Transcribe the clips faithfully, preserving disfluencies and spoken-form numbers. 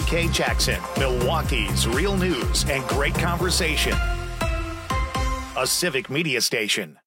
K Jackson, Milwaukee's real news and great conversation. A Civic Media station.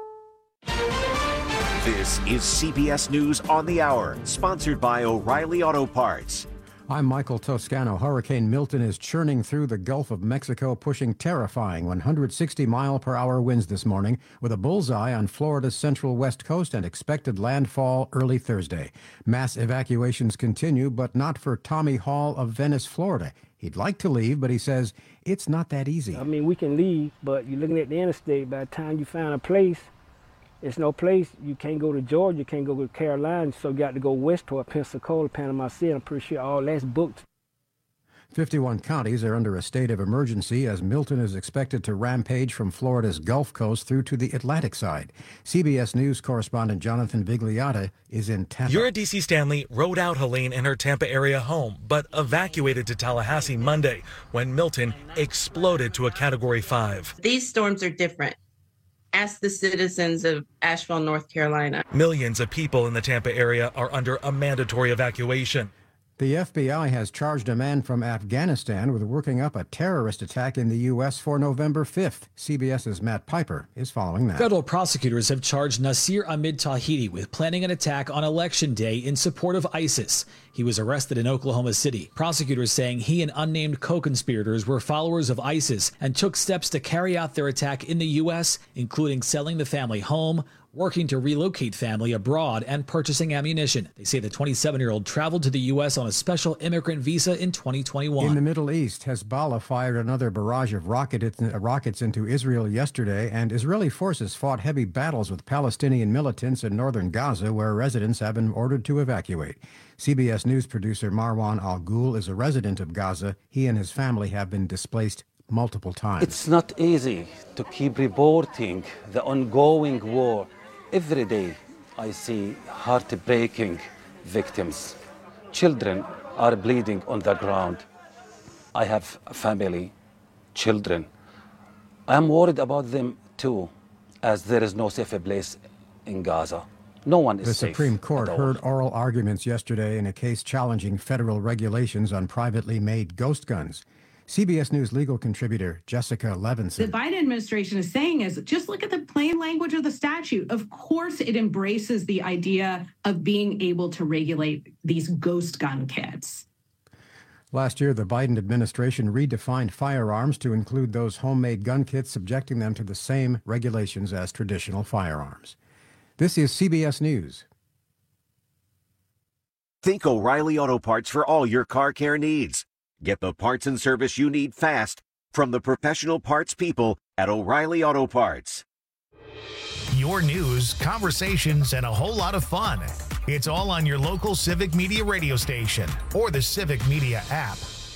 This is C B S News on the Hour, sponsored by O'Reilly Auto Parts. I'm Michael Toscano. Hurricane Milton is churning through the Gulf of Mexico, pushing terrifying one hundred sixty mile per hour winds this morning, with a bullseye on Florida's central west coast and expected landfall early Thursday. Mass evacuations continue, but not for Tommy Hall of Venice, Florida. He'd like to leave, but he says it's not that easy. I mean, we can leave, but you're looking at the interstate. By the time you find a place, it's no place. You can't go to Georgia, you can't go to Carolina, so you got to go west toward Pensacola, Panama City. I'm pretty sure all that's booked. fifty-one counties are under a state of emergency as Milton is expected to rampage from Florida's Gulf Coast through to the Atlantic side. C B S News correspondent Jonathan Vigliotta is in Tampa. Eurydice Stanley rode out Helene in her Tampa area home, but evacuated to Tallahassee Monday when Milton exploded to a Category five. These storms are different. Ask the citizens of Asheville, North Carolina. Millions of people in the Tampa area are under a mandatory evacuation. The F B I has charged a man from Afghanistan with working up a terrorist attack in the U S for November fifth. CBS's Matt Piper is following that. Federal prosecutors have charged Nasir Ahmed Tawhidi with planning an attack on Election Day in support of ISIS. He was arrested in Oklahoma City. Prosecutors saying he and unnamed co-conspirators were followers of ISIS and took steps to carry out their attack in the U S, including selling the family home, working to relocate family abroad, and purchasing ammunition. They say the twenty-seven-year-old traveled to the U S on a special immigrant visa in twenty twenty-one. In the Middle East, Hezbollah fired another barrage of rocket, uh, rockets into Israel yesterday, and Israeli forces fought heavy battles with Palestinian militants in northern Gaza, where residents have been ordered to evacuate. C B S News producer Marwan Al-Ghul is a resident of Gaza. He and his family have been displaced multiple times. It's not easy to keep reporting the ongoing war. Every day I see heartbreaking victims. Children are bleeding on the ground. I have family, children. I'm worried about them too, as there is no safe place in Gaza. No one is safe. The Supreme Court heard oral arguments yesterday in a case challenging federal regulations on privately made ghost guns. C B S News legal contributor Jessica Levinson. The Biden administration is saying is just look at the plain language of the statute. Of course, it embraces the idea of being able to regulate these ghost gun kits. Last year, the Biden administration redefined firearms to include those homemade gun kits, subjecting them to the same regulations as traditional firearms. This is C B S News. Think O'Reilly Auto Parts for all your car care needs. Get the parts and service you need fast from the professional parts people at O'Reilly Auto Parts. Your news, conversations, and a whole lot of fun. It's all on your local Civic Media radio station or the Civic Media app.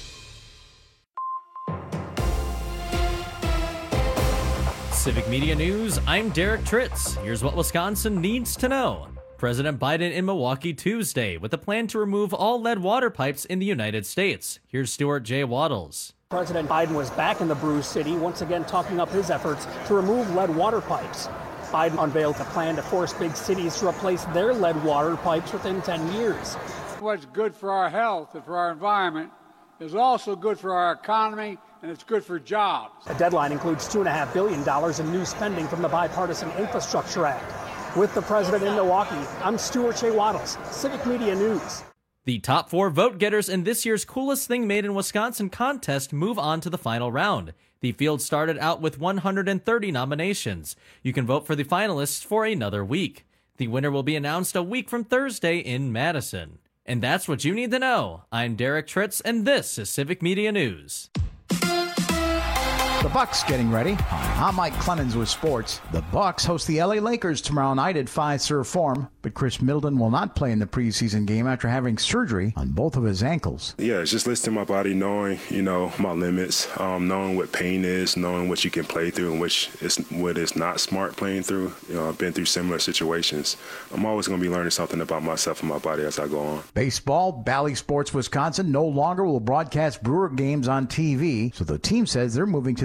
Civic Media News, I'm Derek Tritz. Here's what Wisconsin needs to know. President Biden in Milwaukee Tuesday with a plan to remove all lead water pipes in the United States. Here's Stuart J. Waddles. President Biden was back in the Bruce City, once again talking up his efforts to remove lead water pipes. Biden unveiled a plan to force big cities to replace their lead water pipes within ten years. What's good for our health and for our environment is also good for our economy, and it's good for jobs. The deadline includes two point five billion dollars in new spending from the Bipartisan Infrastructure Act. With the president in Milwaukee, I'm Stuart J. Waddles, Civic Media News. The top four vote getters in this year's Coolest Thing Made in Wisconsin contest move on to the final round. The field started out with one hundred thirty nominations. You can vote for the finalists for another week. The winner will be announced a week from Thursday in Madison. And that's what you need to know. I'm Derek Tritz, and this is Civic Media News. The Bucks getting ready. I'm Mike Clemens with sports. The Bucks host the L A Lakers tomorrow night at Fiserv Forum, but Chris Middleton will not play in the preseason game after having surgery on both of his ankles. Yeah, it's just listening to my body, knowing, you know, my limits, um, knowing what pain is, knowing what you can play through and which is what is not smart playing through. You know, I've been through similar situations. I'm always going to be learning something about myself and my body as I go on. Baseball, Bally Sports Wisconsin no longer will broadcast Brewer games on T V, so the team says they're moving to the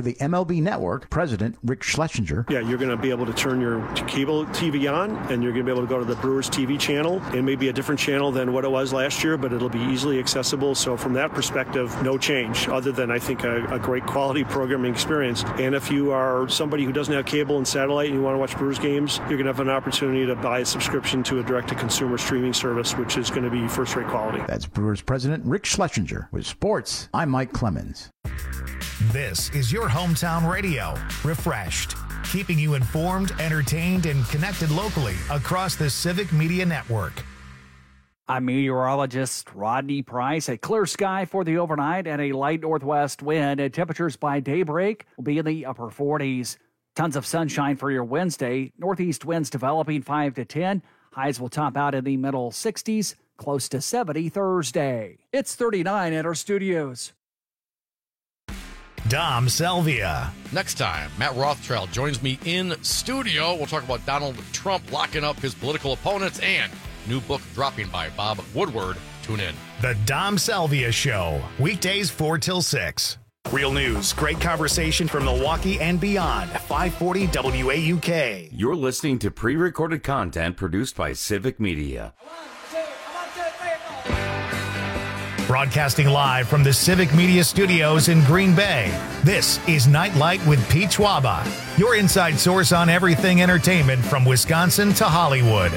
the M L B Network, President Rick Schlesinger. Yeah, you're going to be able to turn your cable T V on, and you're going to be able to go to the Brewers T V channel. It may be a different channel than what it was last year, but it'll be easily accessible. So from that perspective, no change, other than, I think, a, a great quality programming experience. And if you are somebody who doesn't have cable and satellite and you want to watch Brewers games, you're going to have an opportunity to buy a subscription to a direct-to-consumer streaming service, which is going to be first-rate quality. That's Brewers President Rick Schlesinger. With sports, I'm Mike Clemens. This is your hometown radio, refreshed, keeping you informed, entertained, and connected locally across the Civic Media Network. I'm meteorologist Rodney Price. A clear sky for the overnight and a light northwest wind. And temperatures by daybreak will be in the upper forties. Tons of sunshine for your Wednesday. Northeast winds developing five to ten. Highs will top out in the middle sixties, close to seventy Thursday. It's thirty-nine at our studios. Dom Selvia. Next time, Matt Rothschild joins me in studio. We'll talk about Donald Trump locking up his political opponents and new book dropping by Bob Woodward. Tune in. The Dom Selvia Show, weekdays four till six. Real news, great conversation from Milwaukee and beyond. five forty W A U K. You're listening to pre-recorded content produced by Civic Media. Broadcasting live from the Civic Media Studios in Green Bay, this is Nightlight with Pete Schwaba, your inside source on everything entertainment from Wisconsin to Hollywood.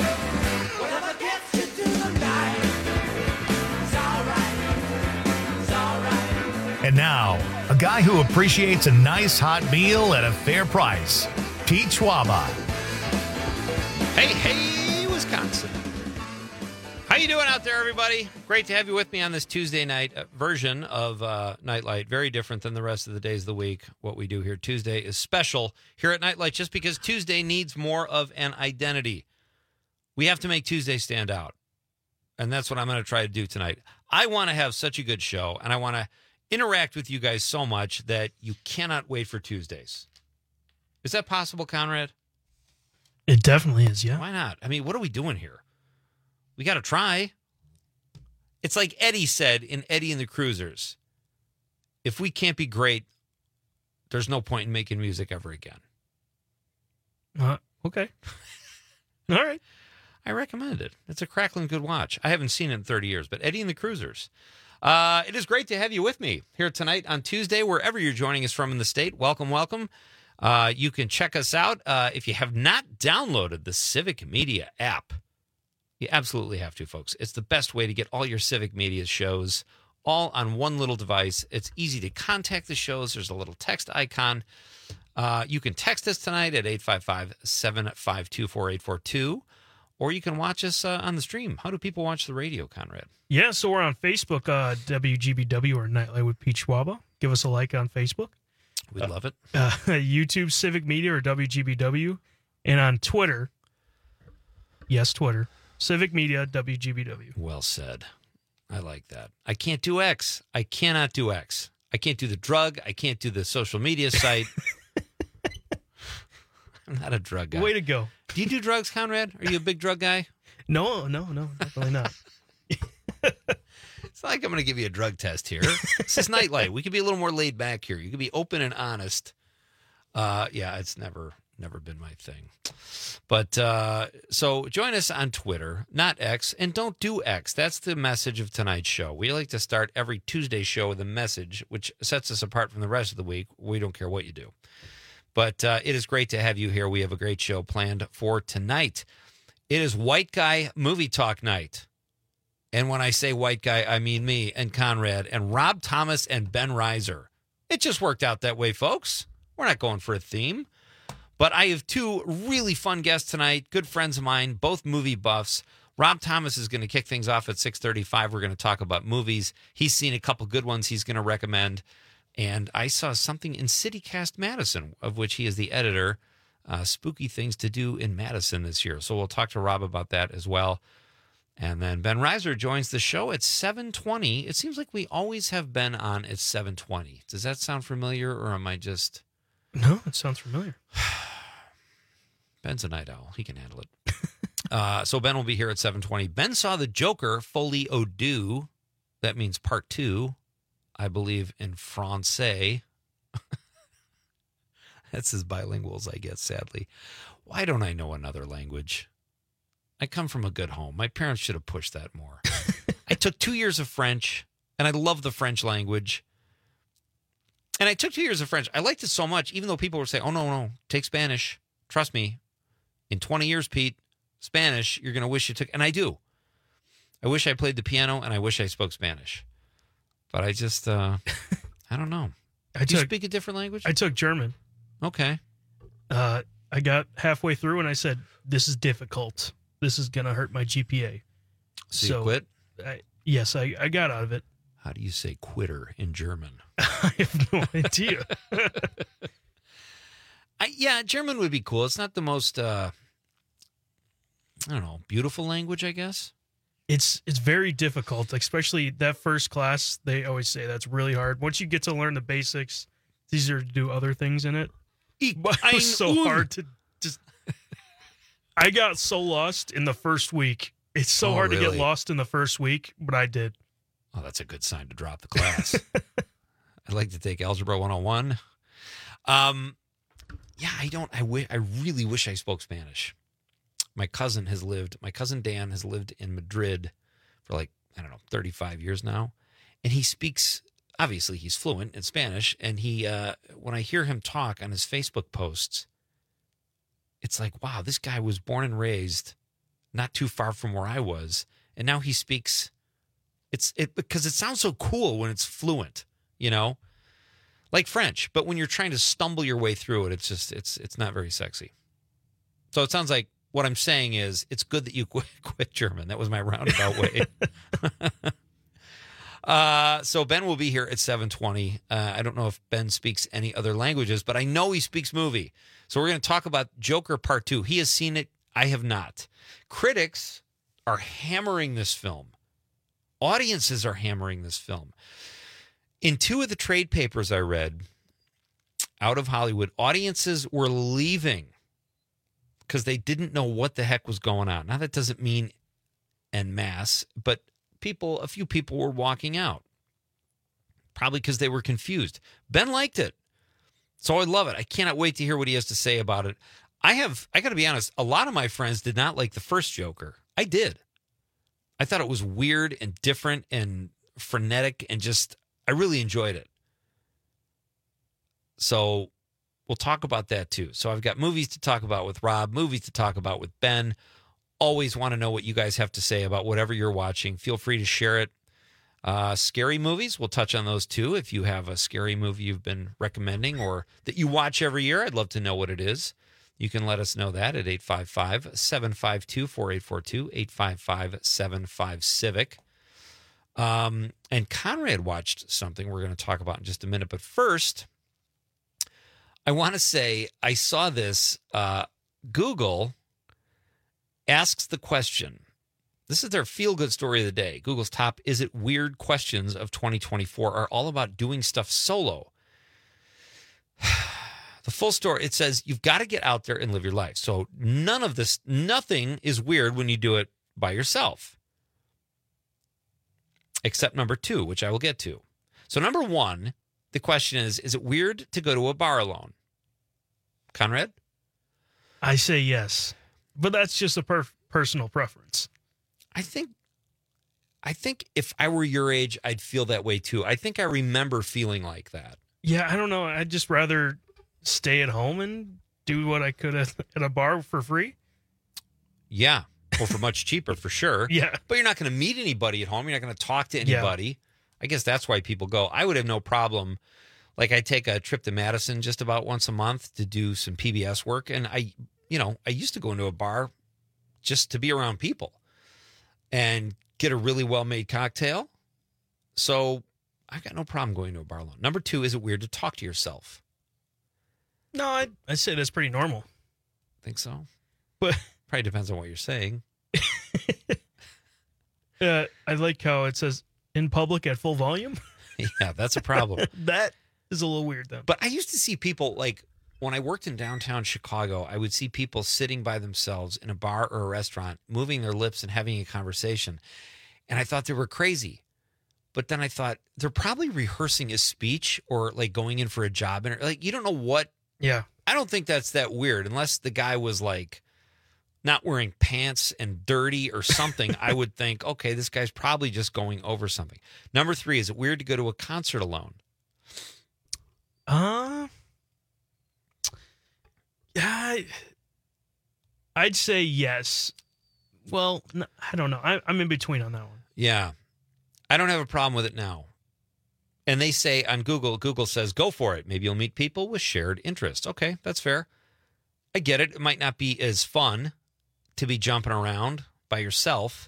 And now, a guy who appreciates a nice hot meal at a fair price, Pete Schwaba. Hey, hey, Wisconsin. How you doing out there, everybody? Great to have you with me on this Tuesday night uh, version of uh, Nightlight. Very different than the rest of the days of the week. What we do here Tuesday is special here at Nightlight just because Tuesday needs more of an identity. We have to make Tuesday stand out. And that's what I'm going to try to do tonight. I want to have such a good show, and I want to interact with you guys so much that you cannot wait for Tuesdays. Is that possible, Conrad? It definitely is, yeah. Why not? I mean, what are we doing here? We got to try. It's like Eddie said in Eddie and the Cruisers. If we can't be great, there's no point in making music ever again. Uh, okay. All right. I recommend it. It's a crackling good watch. I haven't seen it in thirty years, but Eddie and the Cruisers. Uh, it is great to have you with me here tonight on Tuesday, wherever you're joining us from in the state. Welcome, welcome. Uh, you can check us out. Uh, if you have not downloaded the Civic Media app, you absolutely have to, folks. It's the best way to get all your Civic Media shows all on one little device. It's easy to contact the shows. There's a little text icon. Uh, you can text us tonight at eight five five, seven five two, four eight four two, or you can watch us uh, on the stream. How do people watch the radio, Conrad? Yeah, so we're on Facebook, uh, W G B W or Nightlight with Pete Schwaba. Give us a like on Facebook. We'd uh, love it. Uh, YouTube, Civic Media or W G B W. And on Twitter, yes, Twitter, Civic Media, W G B W. Well said. I like that. I can't do X. I cannot do X. I can't do the drug. I can't do the social media site. I'm not a drug guy. Way to go. Do you do drugs, Conrad? Are you a big drug guy? No, no, no, definitely not. It's not like I'm going to give you a drug test here. This is Nightlight. We can be a little more laid back here. You can be open and honest. Uh, yeah, it's never, never been my thing. But uh, so join us on Twitter, not X, and don't do X. That's the message of tonight's show. We like to start every Tuesday show with a message, which sets us apart from the rest of the week. We don't care what you do. But uh, it is great to have you here. We have a great show planned for tonight. It is White Guy Movie Talk Night. And when I say white guy, I mean me and Conrad and Rob Thomas and Ben Reiser. It just worked out that way, folks. We're not going for a theme. But I have two really fun guests tonight, good friends of mine, both movie buffs. Rob Thomas is going to kick things off at six thirty-five. We're going to talk about movies. He's seen a couple good ones he's going to recommend. And I saw something in CityCast Madison, of which he is the editor. Uh, spooky things to do in Madison this year. So we'll talk to Rob about that as well. And then Ben Reiser joins the show at seven twenty. It seems like we always have Ben on at seven twenty. Does that sound familiar, or am I just... No, it sounds familiar. Ben's a night owl. He can handle it. uh, so Ben will be here at seven twenty. Ben saw The Joker, Folie à Deux. That means part two, I believe, in Francais. That's as bilingual as I get, sadly. Why don't I know another language? I come from a good home. My parents should have pushed that more. I took two years of French, and I love the French language. And I took two years of French. I liked it so much, even though people were saying, oh, no, no, take Spanish. Trust me. In twenty years, Pete, Spanish, you're going to wish you took. And I do. I wish I played the piano, and I wish I spoke Spanish. But I just, uh, I don't know. I do took, you speak a different language? I took German. Okay. Uh, I got halfway through, and I said, this is difficult. This is going to hurt my G P A. So, so you quit? I, yes, I, I got out of it. How do you say quitter in German? I have no idea. I, yeah, German would be cool. It's not the most, uh, I don't know, beautiful language, I guess. It's it's very difficult, especially that first class. They always say that's really hard. Once you get to learn the basics, it's easier to do other things in it. But it was so hard to just... I got so lost in the first week. It's so oh, hard really? to get lost in the first week, but I did. Oh, that's a good sign to drop the class. I'd like to take Algebra one oh one. Um, yeah, I don't, I, w- I really wish I spoke Spanish. My cousin has lived, my cousin Dan has lived in Madrid for like, I don't know, thirty-five years now. And he speaks, obviously he's fluent in Spanish. And he, uh, when I hear him talk on his Facebook posts, it's like, wow, this guy was born and raised not too far from where I was. And now he speaks, it's it because it sounds so cool when it's fluent, you know, like French. But when you're trying to stumble your way through it, it's just, it's, it's not very sexy. So it sounds like, what I'm saying is, it's good that you quit, quit German. That was my roundabout way. uh, so Ben will be here at seven twenty. Uh, I don't know if Ben speaks any other languages, but I know he speaks movie. So we're going to talk about Joker Part two. He has seen it. I have not. Critics are hammering this film. Audiences are hammering this film. In two of the trade papers I read out of Hollywood, audiences were leaving because they didn't know what the heck was going on. Now, that doesn't mean en masse, but people, a few people were walking out. Probably because they were confused. Ben liked it. So I love it. I cannot wait to hear what he has to say about it. I have, I got to be honest, a lot of my friends did not like the first Joker. I did. I thought it was weird and different and frenetic and just, I really enjoyed it. So we'll talk about that too. So I've got movies to talk about with Rob, movies to talk about with Ben. Always want to know what you guys have to say about whatever you're watching. Feel free to share it. Uh, scary movies, we'll touch on those too. If you have a scary movie you've been recommending or that you watch every year, I'd love to know what it is. You can let us know that at eight five five, seven five two, four eight four two, eight five five, seven five, Civic. Um, and Conrad watched something we're going to talk about in just a minute. But first, I want to say I saw this. Uh, Google asks the question. This is their feel-good story of the day. Google's top Is It Weird questions of twenty twenty-four are all about doing stuff solo. The full story, it says you've got to get out there and live your life. So none of this, nothing is weird when you do it by yourself. Except number two, which I will get to. So number one, the question is, is it weird to go to a bar alone? Conrad? I say yes, but that's just a per- personal preference. I think, I think if I were your age, I'd feel that way too. I think I remember feeling like that. Yeah, I don't know. I'd just rather stay at home and do what I could at, at a bar for free. Yeah, or for much cheaper, for sure. Yeah. But you're not going to meet anybody at home. You're not going to talk to anybody. Yeah. I guess that's why people go. I would have no problem. Like I take a trip to Madison just about once a month to do some P B S work. And I, you know, I used to go into a bar just to be around people and get a really well-made cocktail. So I've got no problem going to a bar alone. Number two, is it weird to talk to yourself? No, I I say that's pretty normal. Think so? But probably depends on what you're saying. uh, I like how it says in public at full volume. Yeah, that's a problem. That is a little weird, though. But I used to see people, like, when I worked in downtown Chicago, I would see people sitting by themselves in a bar or a restaurant, moving their lips and having a conversation. And I thought they were crazy. But then I thought, they're probably rehearsing a speech or, like, going in for a job. And, like, you don't know what yeah I don't think that's that weird unless the guy was like not wearing pants and dirty or something. I would think, okay, this guy's probably just going over something. Number three, is it weird to go to a concert alone? Uh, yeah, I'd say yes. Well, no, I don't know. I, I'm in between on that one. Yeah. I don't have a problem with it now. And they say on Google, Google says, go for it. Maybe you'll meet people with shared interests. Okay, that's fair. I get it. It might not be as fun to be jumping around by yourself.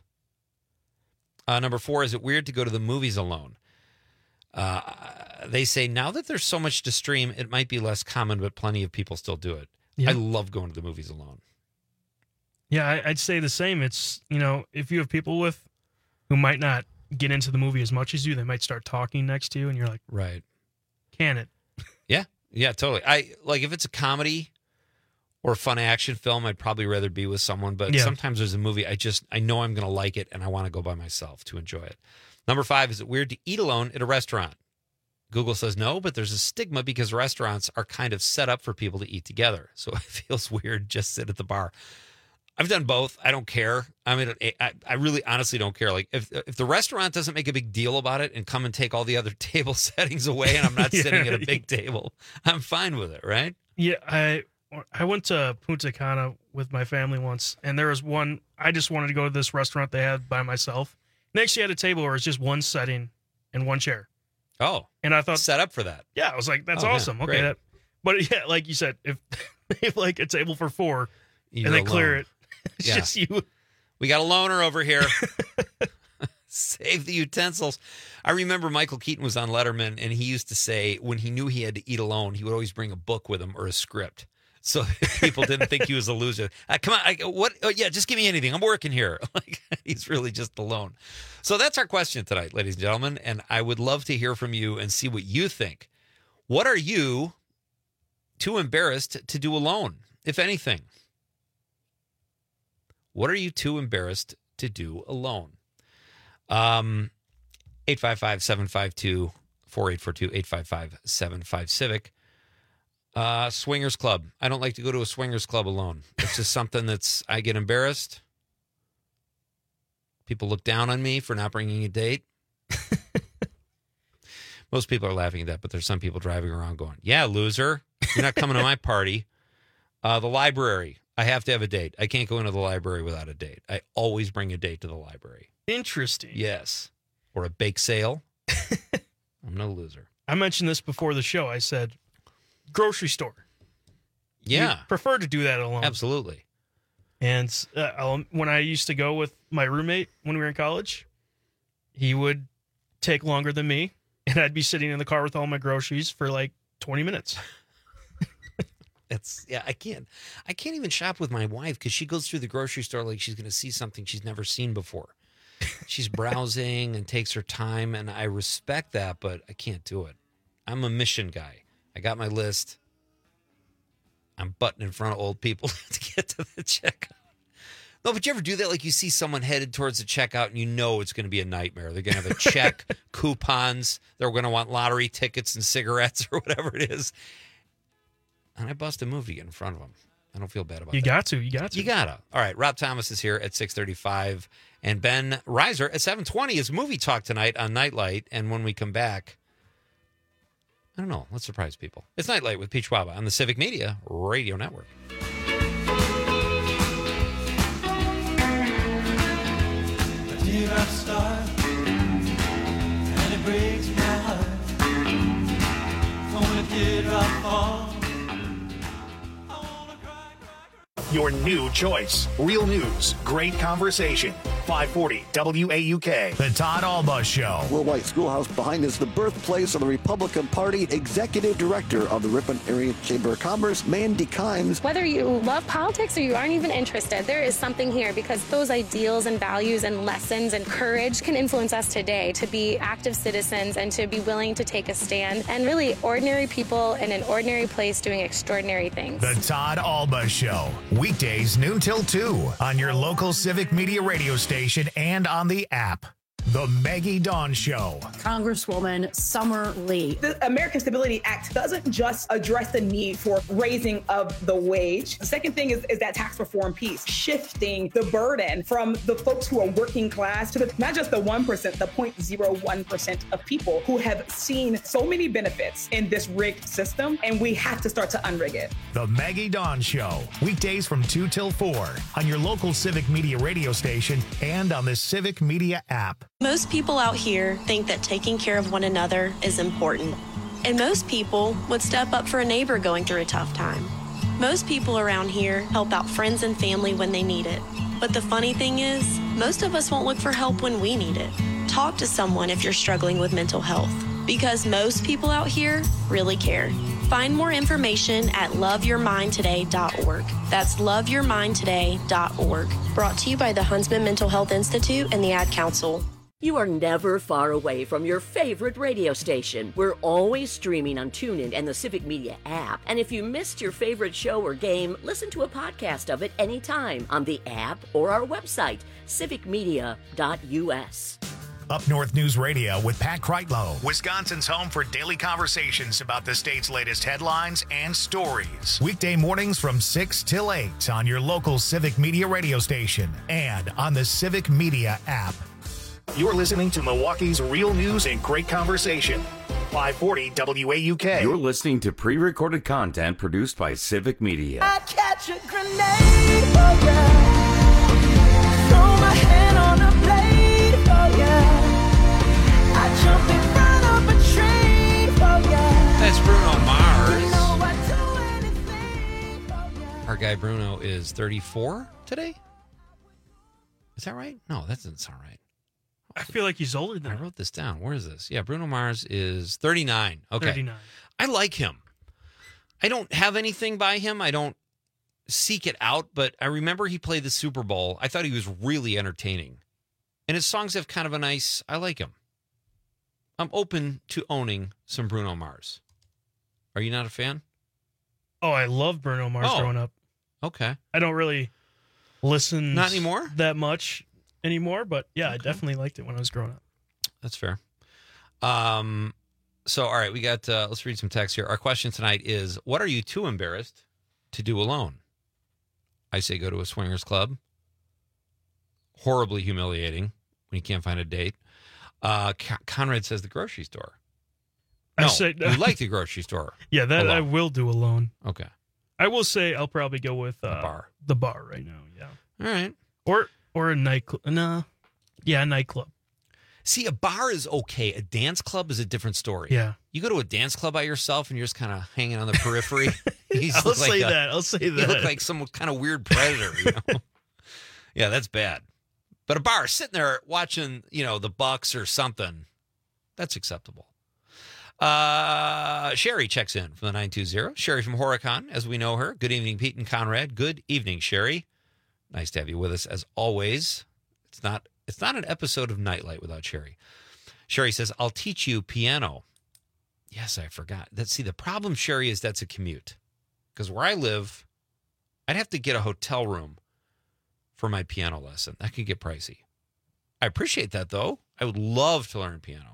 Uh, number four, is it weird to go to the movies alone? Uh, they say now that there's so much to stream, it might be less common, but plenty of people still do it. Yeah. I love going to the movies alone. Yeah, I, I'd say the same. It's, you know, if you have people with who might not get into the movie as much as you, they might start talking next to you, and you're like, right, can it? Yeah, yeah, totally. I like if it's a comedy or a fun action film, I'd probably rather be with someone. But Yeah. sometimes there's a movie I just I know I'm going to like it, and I want to go by myself to enjoy it. Number five, is it weird to eat alone at a restaurant? Google says no, but there's a stigma because restaurants are kind of set up for people to eat together. So it feels weird just sit at the bar. I've done both. I don't care. I mean, I, I really honestly don't care. Like if if the restaurant doesn't make a big deal about it and come and take all the other table settings away and I'm not Yeah. sitting at a big table, I'm fine with it, right? Yeah, I I went to Punta Cana with my family once, and there was one, I just wanted to go to this restaurant they had by myself. And they actually had a table where it's just one setting and one chair. Oh. And I thought, set up for that. Yeah, I was like, that's Oh, yeah, awesome. Okay. great. That, but yeah, like you said, if they have like a table for four You're and they clear alone. it, it's Yeah. just you. We got a loner over here. Save the utensils. I remember Michael Keaton was on Letterman, and he used to say when he knew he had to eat alone, he would always bring a book with him or a script, so people didn't think he was a loser. Uh, come on, I, what? Oh, yeah, just give me anything. I'm working here. Like he's really just alone. So that's our question tonight, ladies and gentlemen, and I would love to hear from you and see what you think. What are you too embarrassed to do alone, if anything? What are you too embarrassed to do alone? Um, eight five five, seven five two, four eight four two, eight five five, seven five Civic. Uh, swingers club. I don't like to go to a swingers club alone. It's just something that's, I get embarrassed. People look down on me for not bringing a date. Most people are laughing at that, but there's some people driving around going, yeah, loser, you're not coming to my party. Uh, the library. I have to have a date. I can't go into the library without a date. I always bring a date to the library. Interesting. Yes. Or a bake sale. I'm no loser. I mentioned this before the show. I said, grocery store. Yeah. You prefer to do that alone. Absolutely. And uh, I'll, when I used to go with my roommate when we were in college, he would take longer than me, and I'd be sitting in the car with all my groceries for like twenty minutes. It's yeah, I can't I can't even shop with my wife because she goes through the grocery store like she's going to see something she's never seen before. She's browsing and takes her time, and I respect that, but I can't do it. I'm a mission guy. I got my list. I'm butting in front of old people to get to the checkout. No, but you ever do that? Like you see someone headed towards the checkout and you know it's going to be a nightmare. They're going to have a check, coupons. They're going to want lottery tickets and cigarettes or whatever it is. And I bust a move to get in front of them. I don't feel bad about You that. got to. You got to. You got to. All right. Rob Thomas is here at six thirty-five. And Ben Reiser at seven twenty is Movie Talk tonight on Nightlight. And when we come back, I don't know. Let's surprise people. It's Nightlight with Pete Schwaba on the Civic Media Radio Network. A teardrop start, and it breaks my heart. When a teardrop falls. Your new choice. Real news, great conversation. five forty W A U K. The Todd Alba Show. Worldwide Schoolhouse behind is the birthplace of the Republican Party. Executive Director of the Ripon Area Chamber of Commerce, Mandy Kimes. Whether you love politics or you aren't even interested, there is something here because those ideals and values and lessons and courage can influence us today to be active citizens and to be willing to take a stand and really ordinary people in an ordinary place doing extraordinary things. The Todd Alba Show. Weekdays noon till two on your local Civic Media radio station and on the app. The Maggie Dawn Show. Congresswoman Summer Lee. The American Stability Act doesn't just address the need for raising of the wage. The second thing is, is that tax reform piece, shifting the burden from the folks who are working class to the, not just the one percent, the zero point zero one percent of people who have seen so many benefits in this rigged system, and we have to start to unrig it. The Maggie Dawn Show. Weekdays from two till four on your local Civic Media radio station and on the Civic Media app. Most people out here think that taking care of one another is important. And most people would step up for a neighbor going through a tough time. Most people around here help out friends and family when they need it. But the funny thing is, most of us won't look for help when we need it. Talk to someone if you're struggling with mental health, because most people out here really care. Find more information at love your mind today dot org. That's love your mind today dot org. Brought to you by the Huntsman Mental Health Institute and the Ad Council. You are never far away from your favorite radio station. We're always streaming on TuneIn and the Civic Media app. And if you missed your favorite show or game, listen to a podcast of it anytime on the app or our website, civic media dot u s. Up North News Radio with Pat Kreitlow, Wisconsin's home for daily conversations about the state's latest headlines and stories. Weekday mornings from six till eight on your local Civic Media radio station and on the Civic Media app. You're listening to Milwaukee's real news and great conversation. five forty W A U K. You're listening to pre-recorded content produced by Civic Media. I'd catch a grenade for ya. Throw my hand on a blade for ya. I'd jump in front of a train for ya. That's Bruno Mars. You know I'd do anything for ya. Our guy Bruno is thirty-four today. Is that right? No, that doesn't sound right. I feel like he's older than I wrote this down. Where is this? Yeah, Bruno Mars is thirty-nine. Okay. thirty-nine. I like him. I don't have anything by him. I don't seek it out, but I remember he played the Super Bowl. I thought he was really entertaining. And his songs have kind of a nice, I like him. I'm open to owning some Bruno Mars. Are you not a fan? Oh, I love Bruno Mars Oh. growing up. Okay. I don't really listen Not anymore? that much anymore, but yeah, I definitely liked it when I was growing up. That's fair. Um, so, all right, we got, uh, let's read some text here. Our question tonight is, what are you too embarrassed to do alone? I say go to a swingers club. Horribly humiliating when you can't find a date. Uh, Con- Conrad says the grocery store. No, I say, you like the grocery store. Yeah, that I alone. will do alone. Okay. I will say I'll probably go with uh, The bar. The bar right now, yeah. All right. Or or a nightclub. Nah. Yeah, a nightclub. See, a bar is okay. A dance club is a different story. Yeah. You go to a dance club by yourself and you're just kind of hanging on the periphery. You I'll look say like a- that. I'll say You that. look like some kind of weird predator, you know? Yeah, that's bad. But a bar, sitting there watching, you know, the Bucks or something, that's acceptable. Uh, Sherry checks in from the nine two zero. Sherry from Horicon, as we know her. Good evening, Pete and Conrad. Good evening, Sherry. Nice to have you with us as always. It's not it's not an episode of Nightlight without Sherry. Sherry says, I'll teach you piano. Yes, I forgot. That see, the problem, Sherry, is that's a commute. Because where I live, I'd have to get a hotel room for my piano lesson. That could get pricey. I appreciate that, though. I would love to learn piano.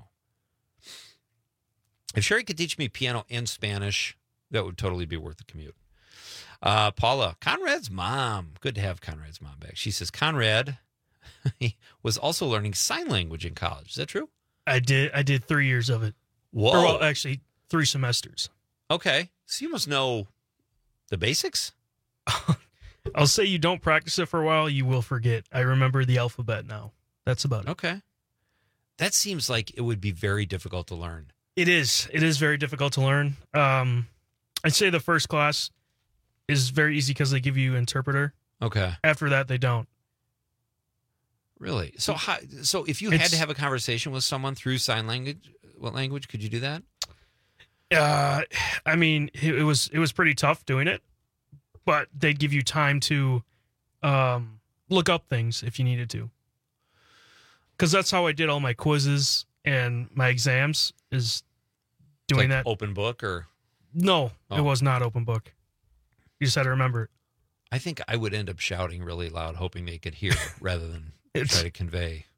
If Sherry could teach me piano and Spanish, that would totally be worth the commute. Uh, Paula, Conrad's mom. Good to have Conrad's mom back. She says, Conrad he was also learning sign language in college. Is that true? I did I did three years of it. Whoa. Or, well, actually, three semesters. Okay. So you must know the basics? I'll say you don't practice it for a while, you will forget. I remember the alphabet now. That's about it. Okay. That seems like it would be very difficult to learn. It is. It is very difficult to learn. Um, I'd say the first class is very easy because they give you interpreter. Okay. After that, they don't. Really? So how, so if you had It's- to have a conversation with someone through sign language, what language could you do that? Uh, I mean, it, it was it was pretty tough doing it, but they'd give you time to um, look up things if you needed to. Because that's how I did all my quizzes and my exams, is doing Like that. open book or? No, Oh. it was not open book. You just had to remember it. I think I would end up shouting really loud, hoping they could hear rather than It's- try to convey.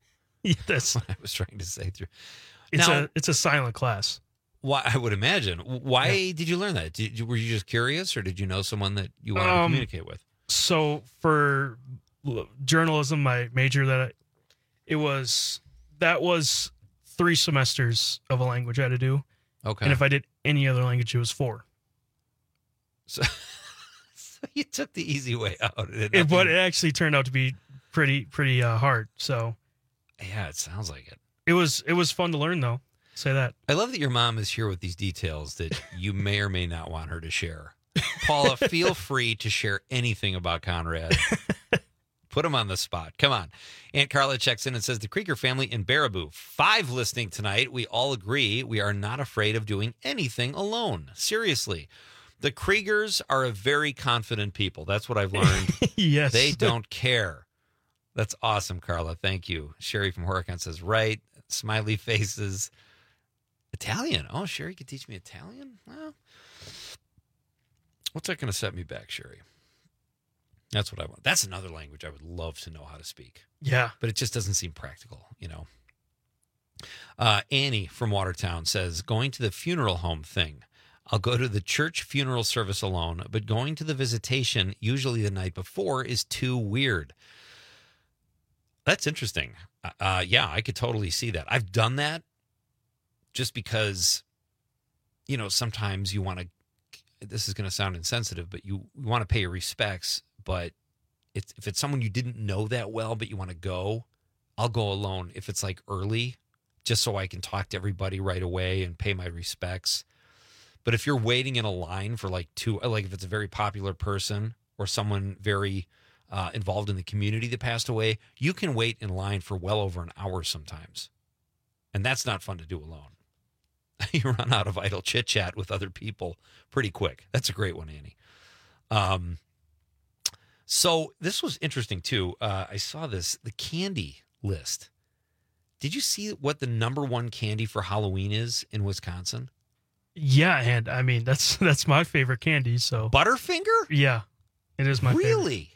Yeah, that's what I was trying to say through. It's now, a it's a silent class. Why I would imagine. Why Yeah. did you learn that? Did you, were you just curious, or did you know someone that you wanted to Um, communicate with? So for l- journalism, my major that I, it was that was three semesters of a language I had to do. Okay. And if I did any other language, it was four. So, so you took the easy way out. It, It, but it actually turned out to be pretty pretty uh, hard. So yeah, it sounds like it. it was it was fun to learn though. Say that. I love that your mom is here with these details that you may or may not want her to share. Paula, feel free to share anything about Conrad. Put him on the spot. Come on. Aunt Carla checks in and says, the Krieger family in Baraboo. Five listening tonight. We all agree we are not afraid of doing anything alone. Seriously. The Kriegers are a very confident people. That's what I've learned. Yes. They don't care. That's awesome, Carla. Thank you. Sherry from Horicon says, right. Smiley faces. Italian. Oh, Sherry could teach me Italian? Well, what's that going to set me back, Sherry? That's what I want. That's another language I would love to know how to speak. Yeah. But it just doesn't seem practical, you know. Uh, Annie from Watertown says, going to the funeral home thing. I'll go to the church funeral service alone, but going to the visitation, usually the night before, is too weird. That's interesting. Uh, yeah, I could totally see that. I've done that just because, you know, sometimes you want to, this is going to sound insensitive, but you, you want to pay your respects. But it's, if it's someone you didn't know that well, but you want to go, I'll go alone if it's like early, just so I can talk to everybody right away and pay my respects. But if you're waiting in a line for like two, like if it's a very popular person or someone very uh, involved in the community that passed away, you can wait in line for well over an hour sometimes. And that's not fun to do alone. You run out of idle chit chat with other people pretty quick. That's a great one, Annie. Um, so this was interesting too. Uh, I saw this, the candy list. Did you see what the number one candy for Halloween is in Wisconsin? Yeah, and I mean that's that's my favorite candy. So Butterfinger? Yeah, it is my favorite. Really?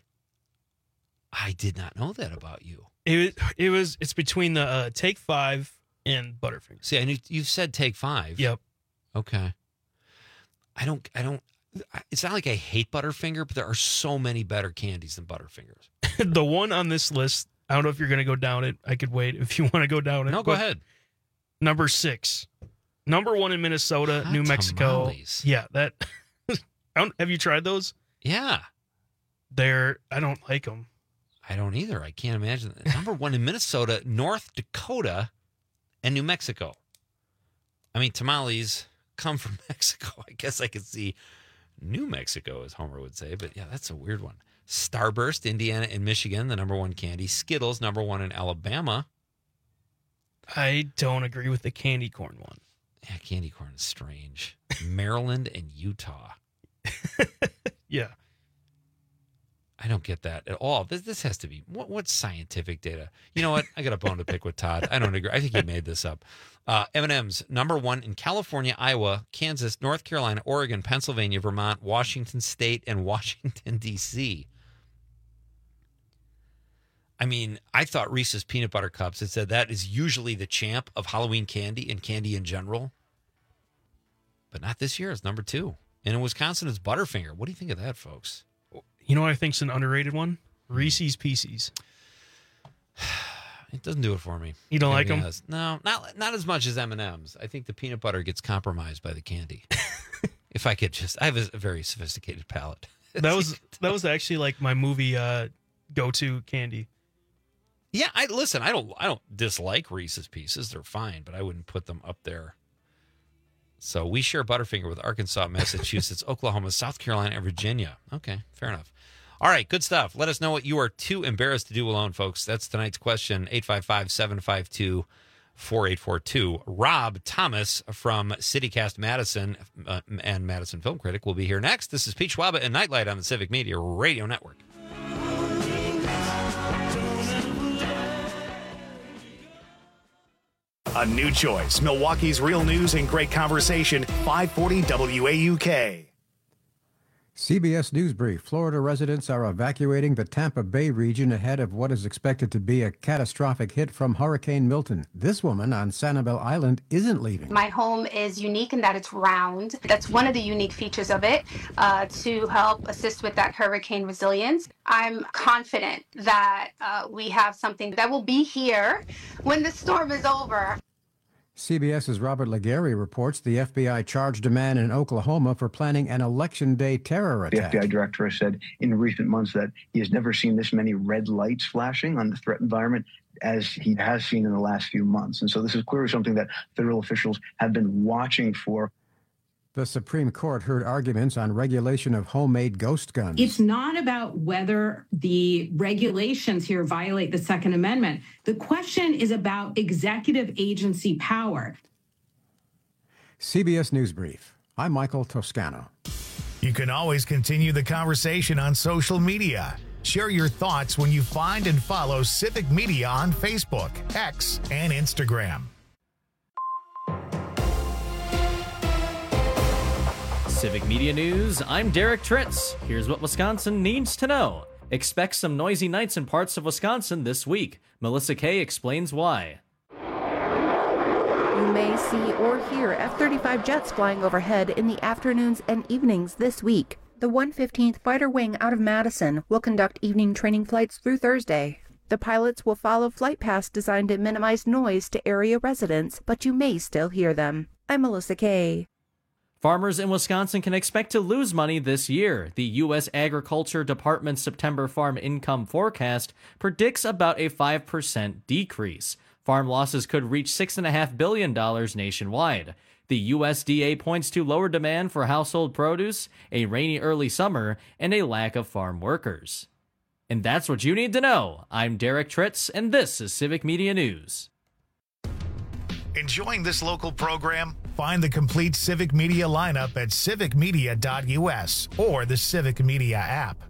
I did not know that about you. It it was it's between the uh, Take Five and Butterfinger. See, I knew you've said Take Five. Yep. Okay. I don't. I don't. It's not like I hate Butterfinger, but there are so many better candies than Butterfingers. The one on this list, I don't know if you're going to go down it. I could wait if you want to go down it. No, go ahead. Number six. Number one in Minnesota, Hot New Mexico. tamales. Yeah, that. I don't, have you tried those? Yeah. They're. I don't like them. I don't either. I can't imagine. Number one in Minnesota, North Dakota, and New Mexico. I mean, tamales come from Mexico. I guess I could see New Mexico, as Homer would say. But yeah, that's a weird one. Starburst, Indiana and Michigan, the number one candy. Skittles, number one in Alabama. I don't agree with the candy corn one. Yeah, candy corn is strange. Maryland and Utah. Yeah. I don't get that at all. This this has to be what what's scientific data? You know what? I got a bone to pick with Todd. I don't agree. I think he made this up. Uh, M and M's number one in California, Iowa, Kansas, North Carolina, Oregon, Pennsylvania, Vermont, Washington State, and Washington D C. I mean, I thought Reese's Peanut Butter Cups. It said that is usually the champ of Halloween candy and candy in general, but not this year. It's number two, and in Wisconsin, it's Butterfinger. What do you think of that, folks? You know what I think's an underrated one? Reese's Pieces. It doesn't do it for me. You don't It like really them? does. No, not not as much as M and M's. I think the peanut butter gets compromised by the candy. If I could just, I have a, a very sophisticated palate. That was that was actually like my movie uh, go-to candy. Yeah, I listen. I don't I don't dislike Reese's Pieces. They're fine, but I wouldn't put them up there. So we share Butterfinger with Arkansas, Massachusetts, Oklahoma, South Carolina, and Virginia. Okay, fair enough. All right, good stuff. Let us know what you are too embarrassed to do alone, folks. That's tonight's question, eight five five, seven five two, four eight four two. Rob Thomas from CityCast Madison uh, and Madison Film Critic will be here next. This is Pete Schwaba and Nightlight on the Civic Media Radio Network. A new choice. Milwaukee's real news and great conversation. five forty W A U K. C B S News Brief. Florida residents are evacuating the Tampa Bay region ahead of what is expected to be a catastrophic hit from Hurricane Milton. This woman on Sanibel Island isn't leaving. My home is unique in that it's round. That's one of the unique features of it uh, to help assist with that hurricane resilience. I'm confident that uh, we have something that will be here when the storm is over. CBS's Robert Legary reports the F B I charged a man in Oklahoma for planning an Election Day terror attack. The F B I director has said in recent months that he has never seen this many red lights flashing on the threat environment as he has seen in the last few months. And so this is clearly something that federal officials have been watching for. The Supreme Court heard arguments on regulation of homemade ghost guns. It's not about whether the regulations here violate the Second Amendment. The question is about executive agency power. C B S News Brief. I'm Michael Toscano. You can always continue the conversation on social media. Share your thoughts when you find and follow Civic Media on Facebook, X, and Instagram. Civic Media News, I'm Derek Tritz. Here's what Wisconsin needs to know. Expect some noisy nights in parts of Wisconsin this week. Melissa Kay explains why. You may see or hear F thirty-five jets flying overhead in the afternoons and evenings this week. The one fifteenth Fighter Wing out of Madison will conduct evening training flights through Thursday. The pilots will follow flight paths designed to minimize noise to area residents, but you may still hear them. I'm Melissa Kay. Farmers in Wisconsin can expect to lose money this year. The U S Agriculture Department's September farm income forecast predicts about a five percent decrease. Farm losses could reach six point five billion dollars nationwide. The U S D A points to lower demand for household produce, a rainy early summer, and a lack of farm workers. And that's what you need to know. I'm Derek Tritz, and this is Civic Media News. Enjoying this local program? Find the complete Civic Media lineup at civic media dot U S or the Civic Media app.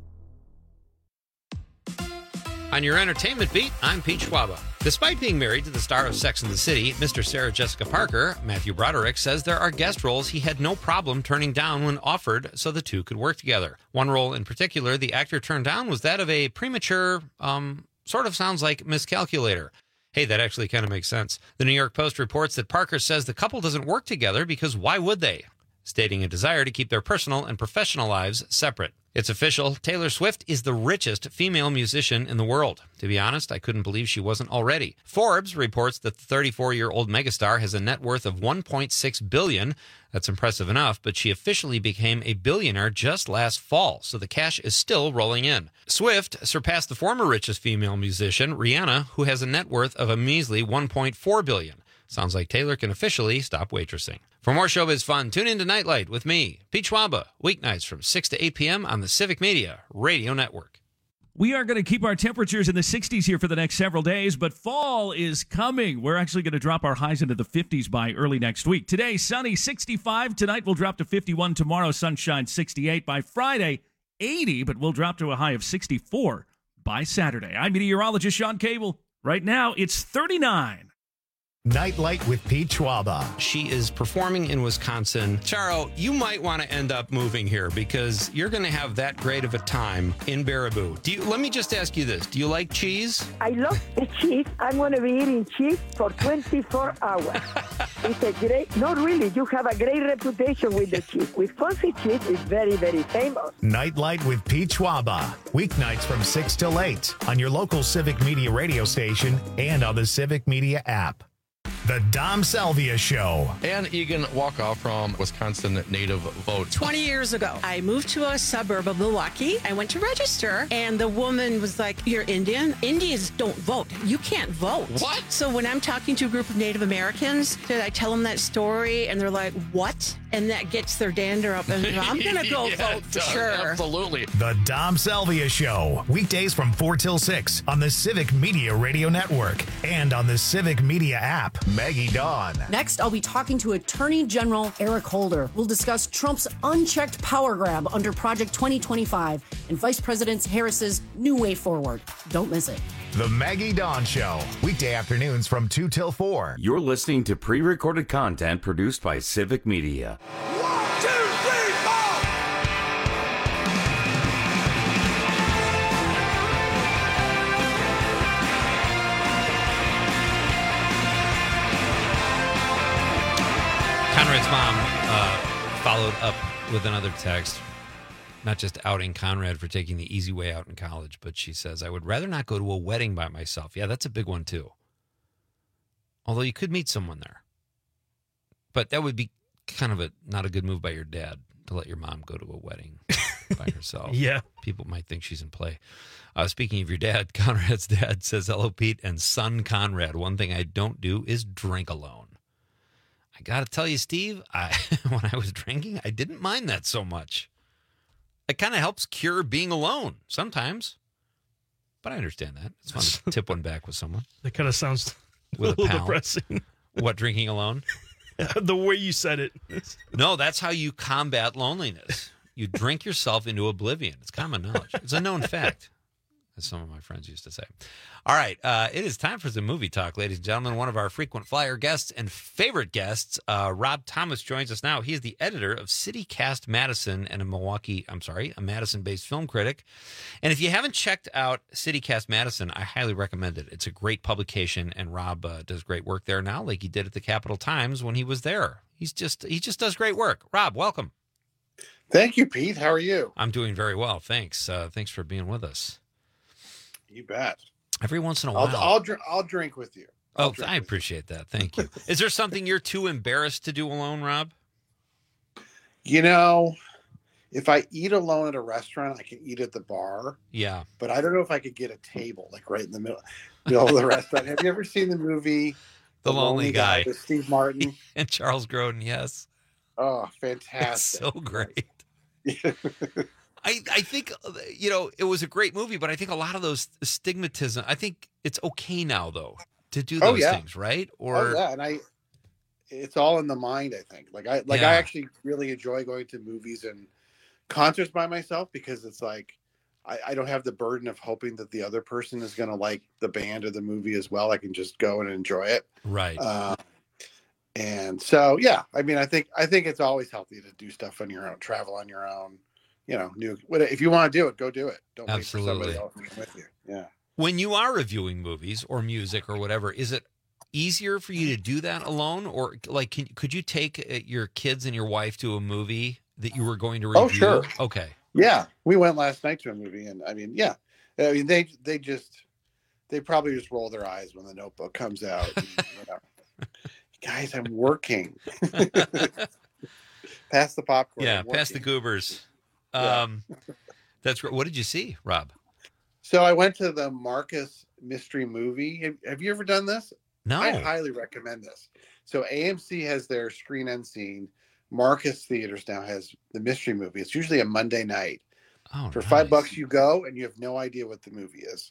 On your entertainment beat, I'm Pete Schwaba. Despite being married to the star of Sex and the City, Mister Sarah Jessica Parker, Matthew Broderick says there are guest roles he had no problem turning down when offered so the two could work together. One role in particular the actor turned down was that of a premature, um, sort of sounds like miscalculator. Hey, that actually kind of makes sense. The New York Post reports that Parker says the couple doesn't work together because why would they? Stating a desire to keep their personal and professional lives separate. It's official, Taylor Swift is the richest female musician in the world. To be honest, I couldn't believe she wasn't already. Forbes reports that the thirty-four-year-old megastar has a net worth of one point six billion dollars. That's impressive enough, but she officially became a billionaire just last fall, so the cash is still rolling in. Swift surpassed the former richest female musician, Rihanna, who has a net worth of a measly one point four billion dollars. Sounds like Taylor can officially stop waitressing. For more showbiz fun, tune in to Nightlight with me, Pete Schwaba, weeknights from six to eight p.m. on the Civic Media Radio Network. We are going to keep our temperatures in the sixties here for the next several days, but fall is coming. We're actually going to drop our highs into the fifties by early next week. Today, sunny, sixty-five. Tonight, we'll drop to fifty-one. Tomorrow, sunshine, sixty-eight. By Friday, eighty, but we'll drop to a high of sixty-four by Saturday. I'm meteorologist Sean Cable. Right now, it's thirty-nine. Nightlight with Pete Schwaba. She is performing in Wisconsin. Charo, you might want to end up moving here because you're going to have that great of a time in Baraboo. Do you? Let me just ask you this. Do you like cheese? I love the cheese. I'm going to be eating cheese for twenty-four hours. It's a great, not really, you have a great reputation with the cheese. Wisconsin cheese is very, very famous. Nightlight with Pete Schwaba. Weeknights from six till eight on your local Civic Media radio station and on the Civic Media app. The Dom Salvia Show. Ann Egan Walkoff from Wisconsin Native Vote. twenty years ago, I moved to a suburb of Milwaukee. I went to register, and the woman was like, "You're Indian? Indians don't vote. You can't vote." What? So when I'm talking to a group of Native Americans, did I tell them that story, and they're like, "What?" And that gets their dander up, and I'm going to go yeah, vote for sure. Absolutely. The Dom Salvia Show. Weekdays from four till six on the Civic Media Radio Network and on the Civic Media app. Maggie Dawn. Next, I'll be talking to Attorney General Eric Holder. We'll discuss Trump's unchecked power grab under Project twenty twenty-five and Vice President Harris's new way forward. Don't miss it. The Maggie Dawn Show. Weekday afternoons from two till four. You're listening to pre-recorded content produced by Civic Media. One, two, three, four! Conrad's mom uh, followed up with another text, not just outing Conrad for taking the easy way out in college, but she says, I would rather not go to a wedding by myself. Yeah, that's a big one, too. Although you could meet someone there. But that would be kind of a not a good move by your dad to let your mom go to a wedding by herself. Yeah. People might think she's in play. Uh, speaking of your dad, Conrad's dad says, hello, Pete and son Conrad. One thing I don't do is drink alone. I got to tell you, Steve, I when I was drinking, I didn't mind that so much. It kind of helps cure being alone sometimes. But I understand that. It's fun to tip one back with someone. That kind of sounds With a a little pal. depressing. What, drinking alone? The way you said it. No, that's how you combat loneliness. You drink yourself into oblivion. It's common knowledge. It's a known fact, as some of my friends used to say. All right, uh, it is time for some movie talk, ladies and gentlemen. One of our frequent flyer guests and favorite guests, uh, Rob Thomas, joins us now. He is the editor of CityCast Madison and a Milwaukee, I'm sorry, a Madison-based film critic. And if you haven't checked out CityCast Madison, I highly recommend it. It's a great publication, and Rob uh, does great work there now, like he did at the Capital Times when he was there. He's just he just does great work. Rob, welcome. Thank you, Pete. How are you? I'm doing very well, thanks. Uh, thanks for being with us. You bet. Every once in a while. I'll I'll, dr- I'll drink with you. I'll Oh, drink I appreciate that. Thank you. Is there something you're too embarrassed to do alone, Rob? You know, if I eat alone at a restaurant, I can eat at the bar. Yeah. But I don't know if I could get a table like right in the middle, middle of the restaurant. Have you ever seen the movie The Lonely Guy with Steve Martin and Charles Grodin? Yes. Oh, It's fantastic! so great. I, I think, you know, it was a great movie, but I think a lot of those stigmatism, I think it's okay now, though, to do those Oh, yeah. things, right? Or oh yeah, and I, it's all in the mind. I think. Like I like Yeah. I actually really enjoy going to movies and concerts by myself because it's like I, I don't have the burden of hoping that the other person is going to like the band or the movie as well. I can just go and enjoy it. Right. Uh, and so yeah, I mean, I think I think it's always healthy to do stuff on your own, travel on your own. You know, new. If you want to do it, go do it. Don't Absolutely. wait for somebody else to come with you. Yeah. When you are reviewing movies or music or whatever, is it easier for you to do that alone? Or like, can, could you take uh, your kids and your wife to a movie that you were going to review? Oh, sure. Okay. Yeah, we went last night to a movie, and I mean, yeah, I mean, they they just they probably just roll their eyes when the Notebook comes out. And, you know, guys, I'm working. Pass the popcorn. Yeah, I'm pass the working. goobers. Yeah. Um, that's great. What did you see, Rob? So I went to the Marcus Mystery Movie. Have, have you ever done this? No. I highly recommend this. So A M C has their Screen Unseen. Marcus Theaters now has the Mystery Movie. It's usually a Monday night. Oh, For nice. five bucks, you go and you have no idea what the movie is.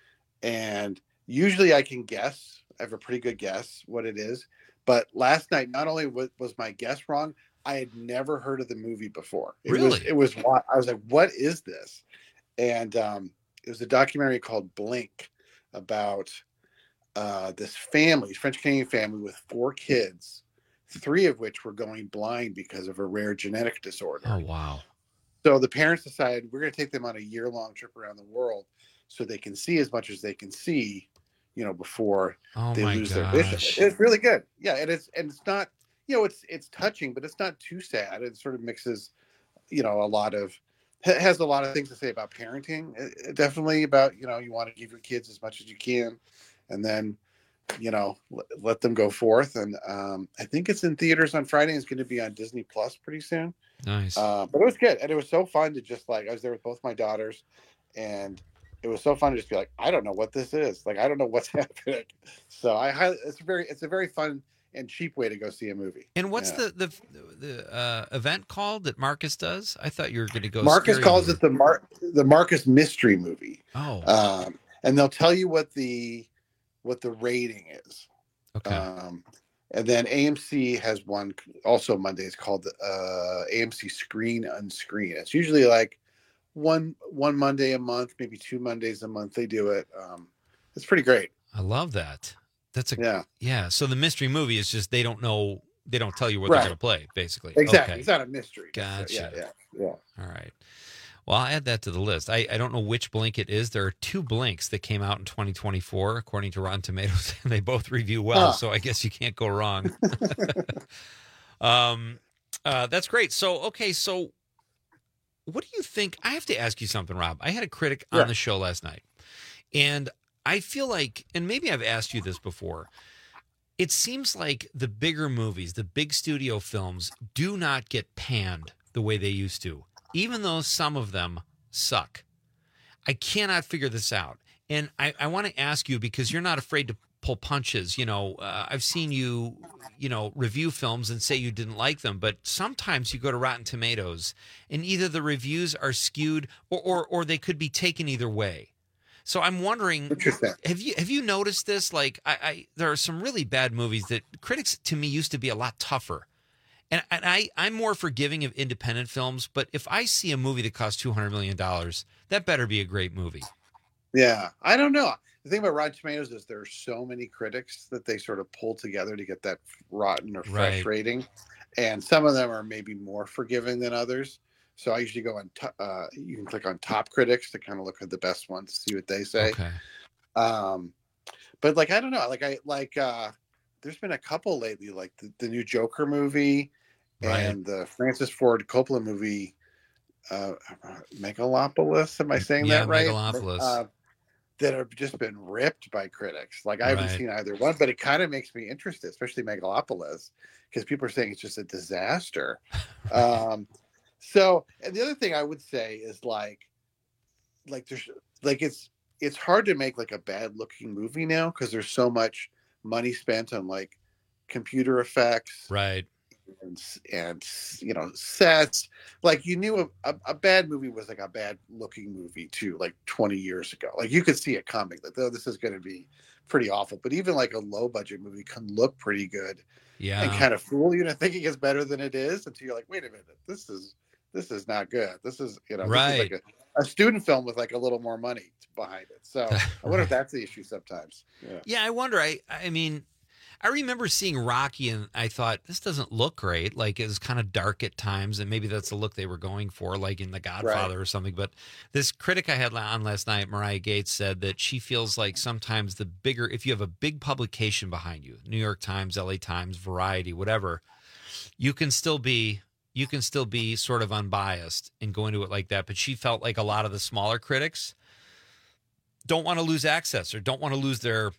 And usually I can guess. I have a pretty good guess what it is. But last night, not only was, was my guess wrong, I had never heard of the movie before. It Really? Was, it was. wi- I was like, "What is this?" And um, it was a documentary called Blink about uh, this family, French Canadian family with four kids, three of which were going blind because of a rare genetic disorder. Oh, wow. So the parents decided we're going to take them on a year long trip around the world so they can see as much as they can see, you know, before Oh, they my lose their gosh. vision. It's really good. Yeah. And it's, and it's not, you know, it's, it's touching, but it's not too sad. It sort of mixes, you know, a lot of, ha- has a lot of things to say about parenting. Uh, Definitely about, you know, you want to give your kids as much as you can and then, you know, let, let them go forth. And um, I think it's in theaters on Friday. It's going to be on Disney Plus pretty soon. Nice. Uh, but it was good. And it was so fun to just like, I was there with both my daughters and it was so fun to just be like, I don't know what this is. Like, I don't know what's happening. So I highly, it's a very, it's a very fun and cheap way to go see a movie. And what's Yeah. the the the uh, event called that Marcus does? I thought you were going to go. Marcus scary calls movie. it the Mar- the Marcus Mystery Movie. Oh. Um, and they'll tell you what the, what the rating is. Okay. Um, and then A M C has one also Mondays called uh, A M C Screen Unscreen. It's usually like one one Monday a month, maybe two Mondays a month. They do it. Um, it's pretty great. I love that. That's a Yeah. yeah. So the mystery movie is just they don't know, they don't tell you what Right. they're going to play, basically. Exactly. Okay. It's not a mystery. Gotcha. Yeah, yeah, yeah. All right. Well, I'll add that to the list. I, I don't know which Blink it is. There are two Blinks that came out in twenty twenty-four, according to Rotten Tomatoes, and they both review well. Huh. So I guess you can't go wrong. Um, uh, that's great. So, okay, so what do you think? I have to ask you something, Rob. I had a critic Yeah. on the show last night, and I feel like, and maybe I've asked you this before, it seems like the bigger movies, the big studio films, do not get panned the way they used to, even though some of them suck. I cannot figure this out. And I, I want to ask you, because you're not afraid to pull punches. You know, uh, I've seen you, you know, review films and say you didn't like them, but sometimes you go to Rotten Tomatoes and either the reviews are skewed or, or, or they could be taken either way. So I'm wondering, have you have you noticed this? Like, I, I there are some really bad movies that critics to me used to be a lot tougher. And, and I, I'm more forgiving of independent films, but if I see a movie that costs two hundred million dollars, that better be a great movie. Yeah, I don't know. The thing about Rotten Tomatoes is there are so many critics that they sort of pull together to get that rotten or fresh Right. rating. And some of them are maybe more forgiving than others. So I usually go on, to, uh, you can click on top critics to kind of look at the best ones, see what they say. Okay. Um, but like, I don't know, like I, like, uh, there's been a couple lately, like the, the new Joker movie Right. and the Francis Ford Coppola movie, uh, Megalopolis. Am I saying Yeah, that right? Megalopolis. Uh, that have just been ripped by critics. Like I haven't Right. seen either one, but it kind of makes me interested, especially Megalopolis, because people are saying it's just a disaster. um, so, and the other thing I would say is like, like there's like it's it's hard to make like a bad looking movie now because there's so much money spent on like computer effects, Right. and, and you know sets. Like you knew a, a, a bad movie was like a bad looking movie too, like twenty years ago. Like you could see it coming, like oh, this is going to be pretty awful. But even like a low budget movie can look pretty good, Yeah. and kind of fool you into thinking it's better than it is until you're like, wait a minute, this is this is not good. This is you know this is like Right. a, a student film with like a little more money behind it. So I wonder if that's the issue sometimes. Yeah. Yeah, I wonder. I I mean, I remember seeing Rocky and I thought, this doesn't look great. Like it was kind of dark at times, and maybe that's the look they were going for, like in The Godfather Right. or something. But this critic I had on last night, Mariah Gates, said that she feels like sometimes the bigger, if you have a big publication behind you, New York Times, L A Times, Variety, whatever, you can still be you can still be sort of unbiased and go into it like that. But she felt like a lot of the smaller critics don't want to lose access or don't want to lose their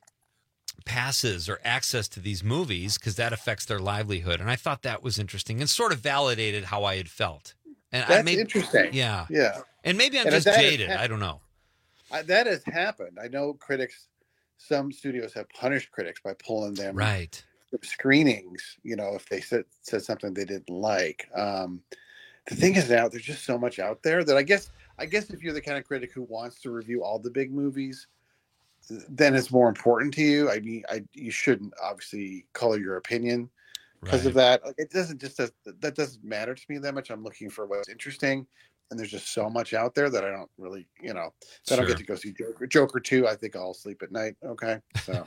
passes or access to these movies because that affects their livelihood. And I thought that was interesting and sort of validated how I had felt. And I That's made, interesting. Yeah. Yeah. And maybe I'm And just that has jaded. hap- I don't know. I, that has happened. I know critics, some studios have punished critics by pulling them Right. from screenings, you know, if they said, said something they didn't like. Um, the thing is now there's just so much out there that I guess, I guess if you're the kind of critic who wants to review all the big movies, then it's more important to you. I mean, I, you shouldn't obviously color your opinion because of that. Like, it doesn't just, that doesn't matter to me that much. I'm looking for what's interesting. And there's just so much out there that I don't really, you know, that I don't Sure. get to go see Joker. Joker two, I think I'll sleep at night. Okay. So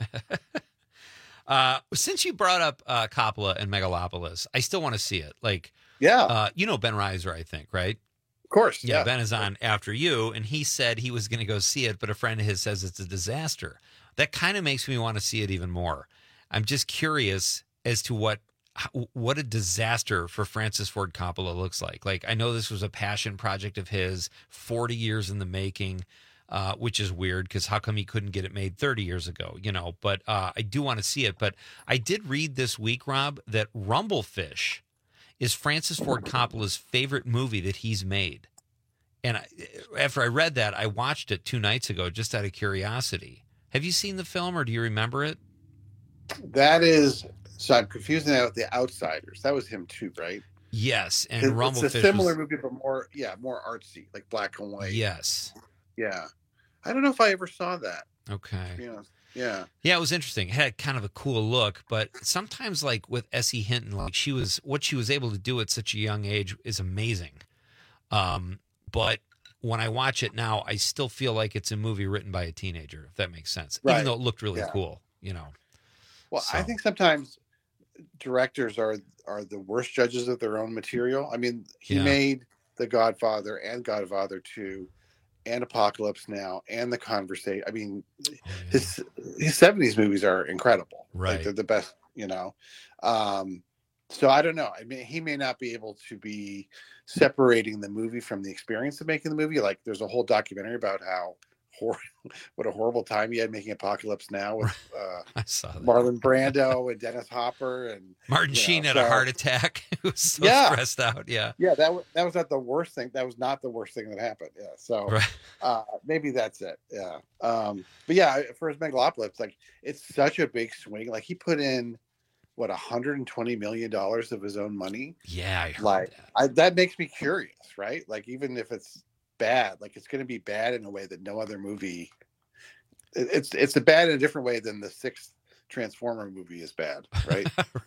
Uh, since you brought up uh, Coppola and Megalopolis, I still want to see it. Like, yeah, uh, you know Ben Reiser, I think, right? Of course. Yeah, Yeah. Ben is on after you, and he said he was going to go see it, but a friend of his says it's a disaster. That kind of makes me want to see it even more. I'm just curious as to what how- what a disaster for Francis Ford Coppola looks like. Like, I know this was a passion project of his, forty years in the making, uh, which is weird because how come he couldn't get it made thirty years ago, you know? But uh, I do want to see it. But I did read this week, Rob, that Rumblefish is Francis Ford Coppola's favorite movie that he's made. And I, after I read that, I watched it two nights ago just out of curiosity. Have you seen the film or do you remember it? that is, so I'm confusing that with The Outsiders. That was him too, right? Yes, and It's Rumblefish a similar was- movie, but more, yeah, more artsy, like black and white. Yes. Yeah. I don't know if I ever saw that. Okay. To be honest. Yeah. Yeah, it was interesting. It had kind of a cool look, but sometimes, like with Essie Hinton, like she was, what she was able to do at such a young age is amazing. Um, but when I watch it now, I still feel like it's a movie written by a teenager, if that makes sense. Right. Even though it looked really Yeah. cool, you know. Well, I So. think sometimes directors are are the worst judges of their own material. I mean, he Yeah. made The Godfather and Godfather two and Apocalypse Now and The Conversation. I mean, his his seventies movies are incredible. Right. Like they're the best, you know. Um, so I don't know. I mean, he may not be able to be separating the movie from the experience of making the movie. Like, there's a whole documentary about how hor- what a horrible time he had making Apocalypse Now with uh, I saw that. Marlon Brando and Dennis Hopper and Martin you Sheen know, had so- a heart attack. He was so Yeah. stressed out. Yeah. Yeah, that was that was not the worst thing. That was not the worst thing that happened. Yeah, so Right. uh, maybe that's it. Yeah, um, but yeah, for his Megalopolis, like it's such a big swing. Like he put in what one hundred twenty million dollars of his own money. Yeah, I heard like that. I, that makes me curious, right? Like even if it's bad, like it's going to be bad in a way that no other movie. it- It's it's a bad in a different way than the sixth Transformer movie is bad, right?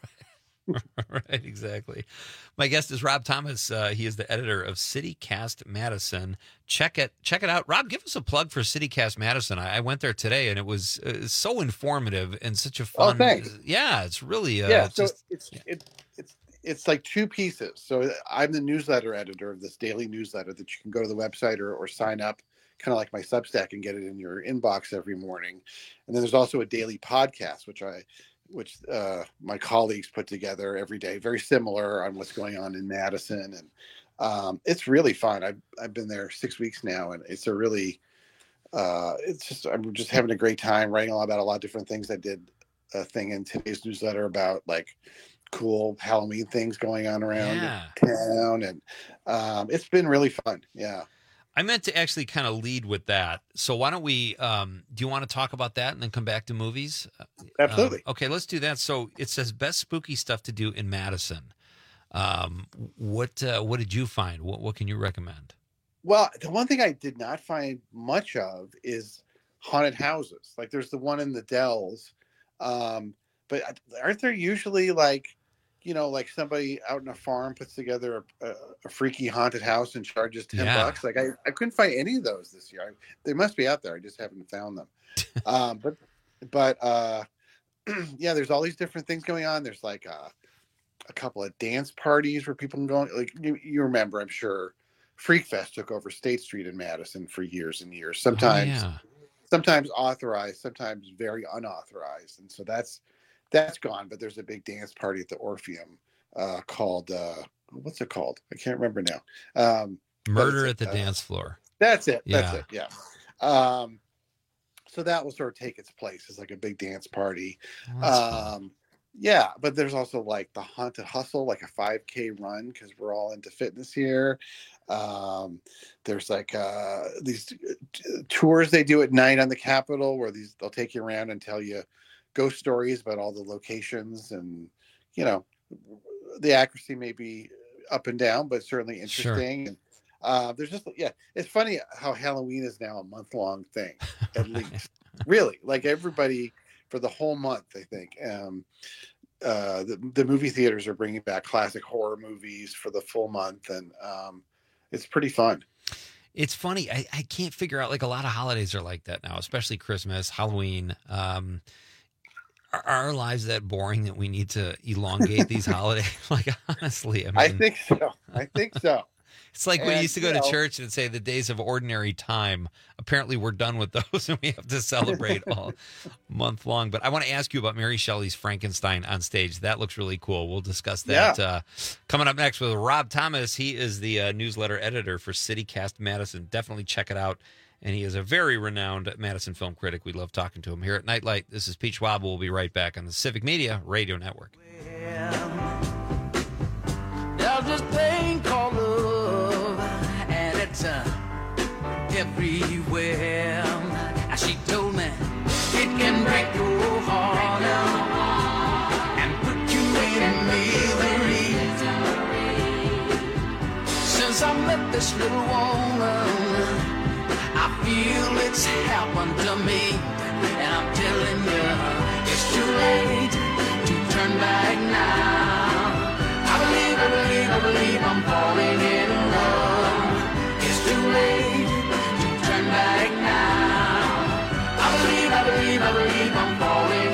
Right, exactly. My guest is Rob Thomas. Uh, he is the editor of CityCast Madison. Check it, check it out. Rob, give us a plug for CityCast Madison. I, I went there today, and it was uh, so informative and such a Oh, fun. thanks. Yeah, it's really. Uh, yeah, so just, it's it, it's it's like two pieces. So I'm the newsletter editor of this daily newsletter that you can go to the website or, or sign up, kind of like my Substack, and get it in your inbox every morning. And then there's also a daily podcast, which I which uh, my colleagues put together every day, very similar on what's going on in Madison, and um, it's really fun. I've I've been there six weeks now, and it's a really uh, it's just I'm just having a great time writing a lot about a lot of different things. I did a thing in today's newsletter about like cool Halloween things going on around Yeah. town, and um, it's been really fun. Yeah. I meant to actually kind of lead with that. So why don't we? Um, do you want to talk about that and then come back to movies? Absolutely. Um, okay, let's do that. So it says best spooky stuff to do in Madison. Um, what uh, what did you find? What what can you recommend? Well, the one thing I did not find much of is haunted houses. Like there's the one in the Dells, um, but aren't there usually like, you know, like somebody out in a farm puts together a, a, a freaky haunted house and charges ten Yeah. bucks? Like I, I couldn't find any of those this year. I, they must be out there. I just haven't found them. um, but but uh, yeah, there's all these different things going on. There's like a, a couple of dance parties where people can go. Like you, you remember, I'm sure, Freak Fest took over State Street in Madison for years and years. Sometimes, Oh, yeah. sometimes authorized, sometimes very unauthorized, and so that's that's gone. But there's a big dance party at the Orpheum uh, called uh, what's it called? I can't remember now. Um, but Murder it's at the a- uh, dance floor. That's it. That's Yeah. it. Yeah. Um, so that will sort of take its place as like a big dance party. Oh, that's fun. Um, yeah, but there's also like the Haunted Hustle, like a five K run because we're all into fitness here. Um, there's like uh, these t- tours they do at night on the Capitol where these they'll take you around and tell you ghost stories about all the locations, and you know the accuracy may be up and down, but certainly Sure. interesting. And, uh, there's just yeah, it's funny how Halloween is now a month long thing, at least. Really, like everybody for the whole month, I think. Um, uh, the, the movie theaters are bringing back classic horror movies for the full month, and um, it's pretty fun. It's funny. I, I can't figure out, like, a lot of holidays are like that now, especially Christmas, Halloween. Um, are, are our lives that boring that we need to elongate these holidays? Like, honestly, I mean, I think so. I think so. it's like we And, used to go you to know- church and say the days of ordinary time. Apparently, we're done with those, and we have to celebrate all month long. But I want to ask you about Mary Shelley's Frankenstein on stage. That looks really cool. We'll discuss that Yeah. uh, coming up next with Rob Thomas. He is the uh, newsletter editor for CityCast Madison. Definitely check it out. And he is a very renowned Madison film critic. We love talking to him here at Nightlight. This is Pete Schwab. We'll be right back on the Civic Media Radio Network. There's this thing called love, and it's uh, everywhere. And she told me it can break your heart and put you in misery. Since I met this little woman, I feel it's happened to me, and I'm telling you, it's too late to turn back now. I believe, I believe, I believe I'm falling in love. It's too late to turn back now. I believe, I believe, I believe I'm falling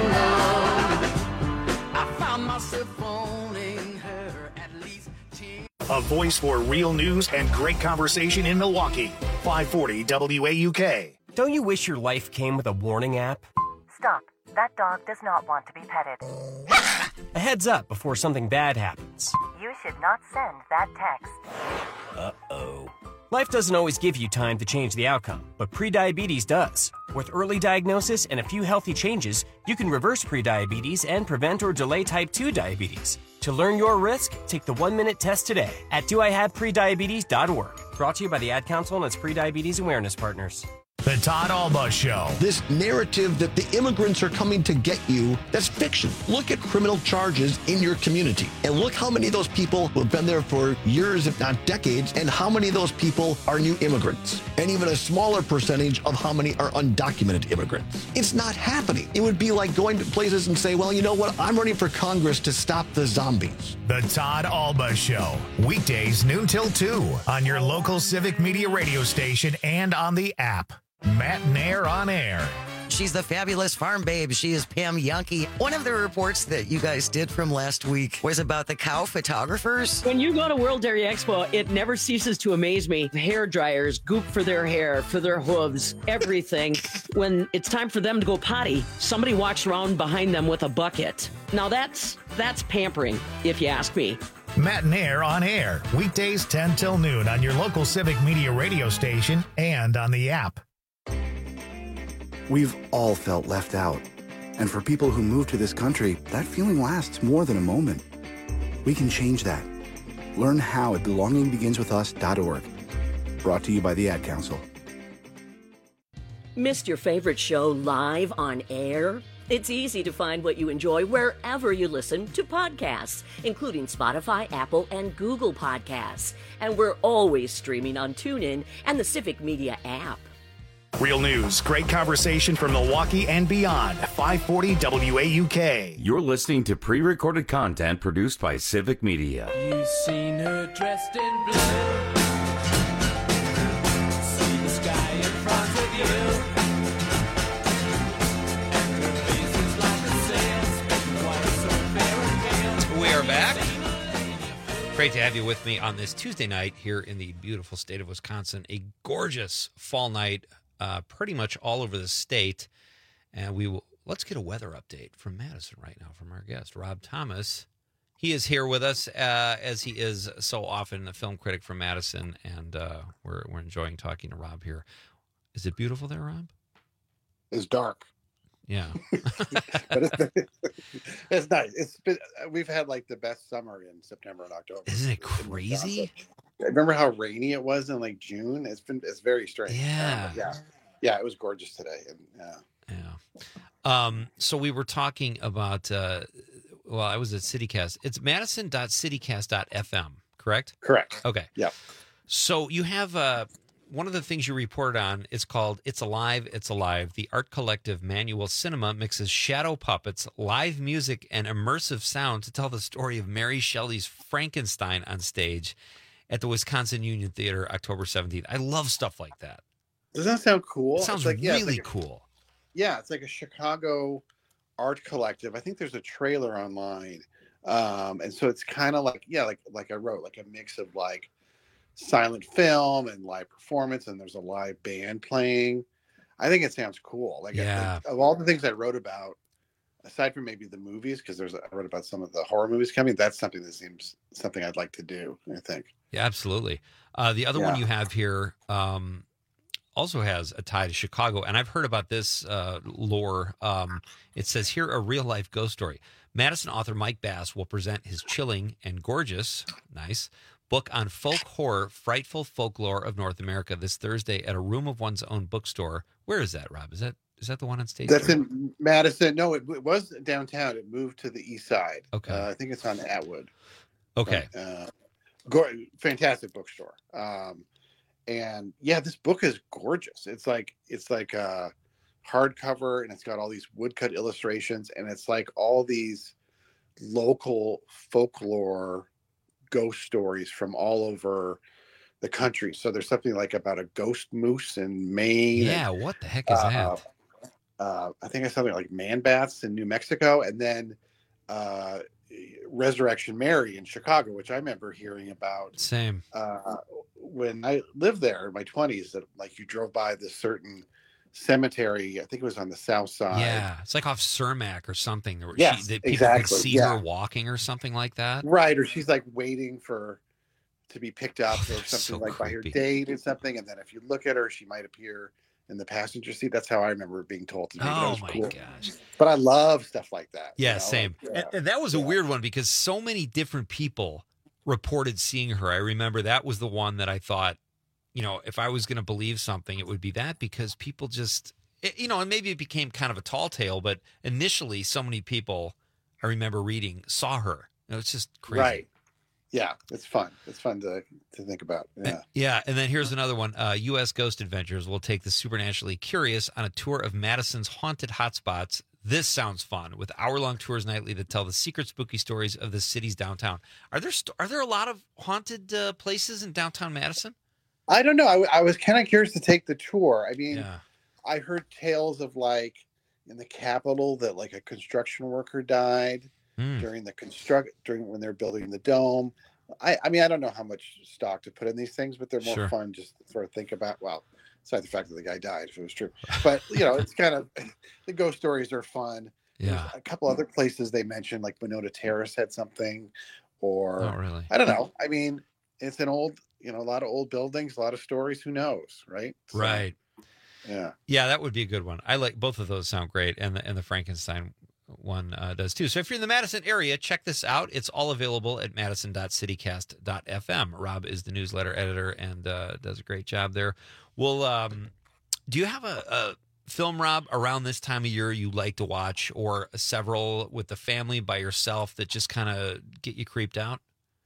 in love. I found myself phoning her at least ten. A voice for real news and great conversation in Milwaukee. five forty W A U K. Don't you wish your life came with a warning app? Stop. That dog does not want to be petted. A heads up before something bad happens. You should not send that text. Uh-oh. Life doesn't always give you time to change the outcome, but prediabetes does. With early diagnosis and a few healthy changes, you can reverse prediabetes and prevent or delay type two diabetes. To learn your risk, take the one-minute test today at do I have prediabetes dot org. Brought to you by the Ad Council and its prediabetes awareness partners. The Todd Alba Show. This narrative that the immigrants are coming to get you, that's fiction. Look at criminal charges in your community and look how many of those people who have been there for years, if not decades, and how many of those people are new immigrants, and even a smaller percentage of how many are undocumented immigrants. It's not happening. It would be like going to places and say, well, you know what? I'm running for Congress to stop the zombies. The Todd Alba Show. Weekdays noon till two on your local Civic Media radio station and on the app. Matt Nair on air. She's the fabulous farm babe. She is Pam Yankee. One of the reports that you guys did from last week was about the cow photographers. When you go to World Dairy Expo, it never ceases to amaze me. Hair dryers, goop for their hair, for their hooves, everything. When it's time for them to go potty, somebody walks around behind them with a bucket. Now that's that's pampering, if you ask me. Matt Nair on air. Weekdays ten till noon on your local Civic Media radio station and on the app. We've all felt left out. And for people who move to this country, that feeling lasts more than a moment. We can change that. Learn how at belonging begins with us dot org. Brought to you by the Ad Council. Missed your favorite show live on air? It's easy to find what you enjoy wherever you listen to podcasts, including Spotify, Apple, and Google Podcasts. And we're always streaming on TuneIn and the Civic Media app. Real news, great conversation from Milwaukee and beyond. five forty W A U K. You're listening to pre-recorded content produced by Civic Media. You've seen her dressed in blue. See the sky in front of you. And her face is like a sail, why so fair and pale. We are back. Great to have you with me on this Tuesday night here in the beautiful state of Wisconsin. A gorgeous fall night. Uh, pretty much all over the state, and we will. Let's get a weather update from Madison right now from our guest Rob Thomas. He is here with us uh, as he is so often, a film critic from Madison, and uh, we're we're enjoying talking to Rob here. Is it beautiful there, Rob? It's dark. Yeah, but it's, it's nice. It's been, we've had like the best summer in September and October. Isn't it crazy? Remember how rainy it was in like June? It's been it's very strange. Yeah, um, yeah, yeah. It was gorgeous today, and yeah, yeah. Um, so we were talking about. Uh, well, I was at CityCast. It's madison dot citycast dot f m, correct? Correct. Okay. Yeah. So you have uh, one of the things you reported on. It's called "It's Alive, It's Alive." The art collective Manual Cinema mixes shadow puppets, live music, and immersive sound to tell the story of Mary Shelley's Frankenstein on stage at the Wisconsin Union Theater, October seventeenth. I love stuff like that. Does that sound cool? It sounds like, yeah, really like a, cool. Yeah, it's like a Chicago art collective. I think there's a trailer online. Um, and so it's kind of like, yeah, like like I wrote, like a mix of like silent film and live performance, and there's a live band playing. I think it sounds cool. Like, yeah. I, of all the things I wrote about, aside from maybe the movies, because there's I wrote about some of the horror movies coming, that's something that seems something I'd like to do, I think. Yeah, absolutely. Uh, the other Yeah. one you have here um, also has a tie to Chicago, and I've heard about this uh, lore. Um, it says here, a real-life ghost story. Madison author Mike Bass will present his chilling and gorgeous, nice, book on folk horror, frightful folklore of North America this Thursday at a Room of One's Own bookstore. Where is that, Rob? Is that is that the one on stage? That's in Madison. No, it, it was downtown. It moved to the east side. Okay. Uh, I think it's on Atwood. Okay. But, uh, go- fantastic bookstore. Um, and yeah, this book is gorgeous. It's like it's like a hardcover, and it's got all these woodcut illustrations, and it's like all these local folklore ghost stories from all over the country. So there's something like about a ghost moose in Maine. Yeah, and, what the heck is uh, that? Uh, I think it's something like man bats in New Mexico, and then uh, Resurrection Mary in Chicago, which I remember hearing about. Same. Uh, when I lived there in my twenties, that like you drove by this certain cemetery. I think it was on the south side. Yeah, it's like off Cermak or something. Where Yes, she, that people exactly, could see yeah. her walking or something like that. Right, or she's like waiting for to be picked up Oh, or that's something so like by her creepy. date or something. And then if you look at her, she might appear in the passenger seat. That's how I remember being told to me. That Oh was my cool. gosh. But I love stuff like that. you Yeah, know, same. like, And, and that was a weird one because so many different people reported seeing her. I remember that was the one that I thought, you know, if I was going to believe something, it would be that because people just, it, you know, and maybe it became kind of a tall tale, but initially so many people I remember reading saw her. You know, it's just crazy. Right. Yeah, it's fun. It's fun to to think about. Yeah. Yeah, and then here's another one. Uh, U S Ghost Adventures will take the supernaturally curious on a tour of Madison's haunted hotspots. This sounds fun, with hour-long tours nightly that tell the secret, spooky stories of the city's downtown. Are there st- are there a lot of haunted uh, places in downtown Madison? I don't know. I, w- I was kind of curious to take the tour. I mean, Yeah. I heard tales of like in the Capitol that like a construction worker died Hmm. during the construct during when they're building the dome. I, I mean, I don't know how much stock to put in these things, but they're more Sure. fun just to sort of think about. Well, aside the fact that the guy died, if it was true, but you know, it's kind of the ghost stories are fun. There's Yeah. a couple other places they mentioned, like Monona Terrace had something, or Oh, really? I don't know. I mean, it's an old, you know, a lot of old buildings, a lot of stories. Who knows, right? So, Right. Yeah. Yeah, that would be a good one. I like both of those. Sound great, and the and the Frankenstein one uh, does too. So if you're in the Madison area, check this out. It's all available at madison dot citycast dot f m. Rob is the newsletter editor and uh, does a great job there. Well, um, do you have a, a film, Rob, around this time of year you like to watch, or several with the family by yourself that just kind of get you creeped out?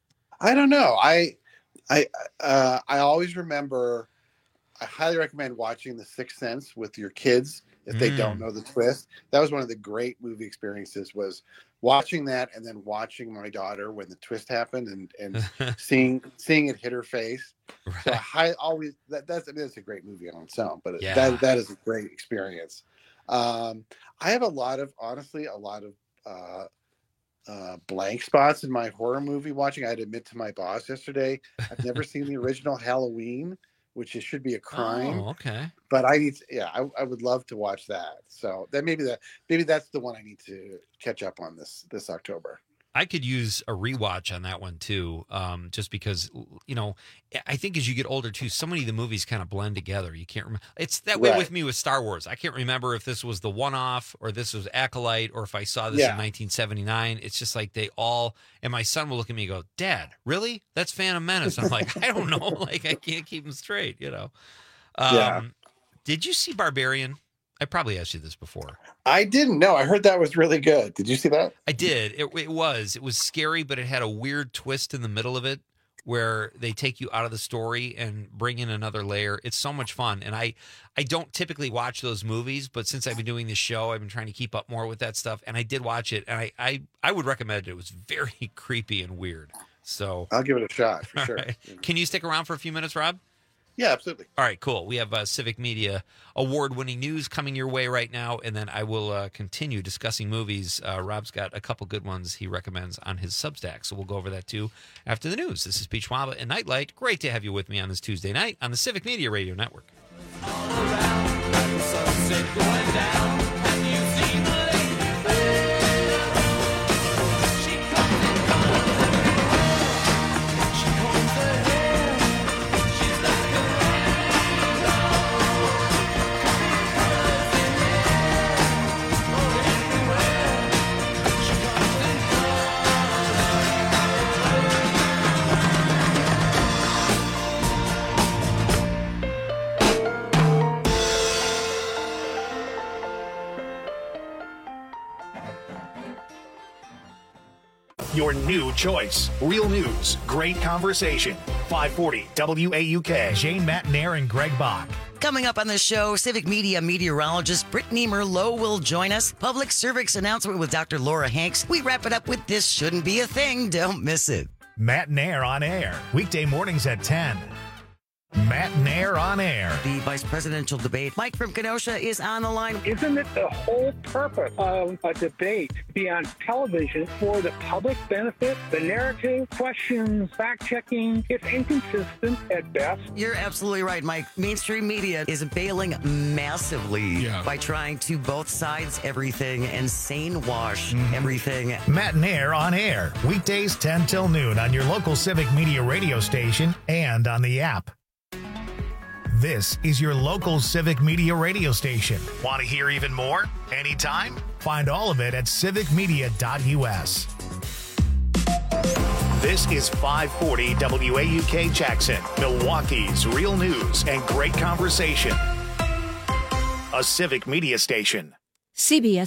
I don't know. I, I, uh, I always remember. I highly recommend watching The Sixth Sense with your kids if they Mm. don't know the twist. That was one of the great movie experiences. Was watching that and then watching my daughter when the twist happened and and seeing seeing it hit her face. So I hi- always that that's I mean, that's a great movie on its own, but Yeah. that that is a great experience. Um, I have a lot of honestly a lot of. Uh, uh, blank spots in my horror movie watching. I had to admit to my boss yesterday, I've never seen the original Halloween, which is, should be a crime. Oh, okay. But I need, to, yeah, I, I would love to watch that. So that maybe that maybe that's the one I need to catch up on this this October. I could use a rewatch on that one too, um, just because, you know, I think as you get older too, so many of the movies kind of blend together. You can't remember. It's that way Right. with me with Star Wars. I can't remember if this was the one-off or this was Acolyte or if I saw this Yeah. in nineteen seventy-nine. It's just like they all, and my son will look at me and go, "Dad, really? That's Phantom Menace." I'm like, I don't know. Like, I can't keep them straight, you know? Um, Yeah. Did you see Barbarian? I probably asked you this before. I didn't know. I heard that was really good. Did you see that? I did. It, it was. It was scary, but it had a weird twist in the middle of it where they take you out of the story and bring in another layer. It's so much fun. And I, I don't typically watch those movies, but since I've been doing this show, I've been trying to keep up more with that stuff. And I did watch it, and I, I, I would recommend it. It was very creepy and weird. So I'll give it a shot for all sure. right. Can you stick around for a few minutes, Rob? Yeah, absolutely. All right, cool. We have uh, Civic Media award-winning news coming your way right now, and then I will uh, continue discussing movies. Uh, Rob's got a couple good ones he recommends on his Substack, so we'll go over that too after the news. This is Pete Schwaba and Nightlight. Great to have you with me on this Tuesday night on the Civic Media Radio Network. Your new choice. Real news, great conversation. five forty W A U K. Jane Matnair and Greg Bach. Coming up on the show, Civic Media meteorologist Brittany Merlot will join us. Public service announcement with Doctor Laura Hanks. We wrap it up with This Shouldn't Be a Thing. Don't miss it. Matt Nair on air. Weekday mornings at ten. Matt Nair on air. The vice presidential debate. Mike from Kenosha is on the line. Isn't it the whole purpose of a debate to be on television for the public benefit? The narrative, questions, fact-checking, it's inconsistent at best. You're absolutely right, Mike. Mainstream media is bailing massively Yeah. by trying to both sides everything and sane wash everything. Matt Nair on air. Weekdays ten till noon on your local Civic Media radio station and on the app. This is your local Civic Media radio station. Want to hear even more? Anytime? Find all of it at civic media dot u s. This is five forty W A U K Jackson, Milwaukee's real news and great conversation. A Civic Media station. C B S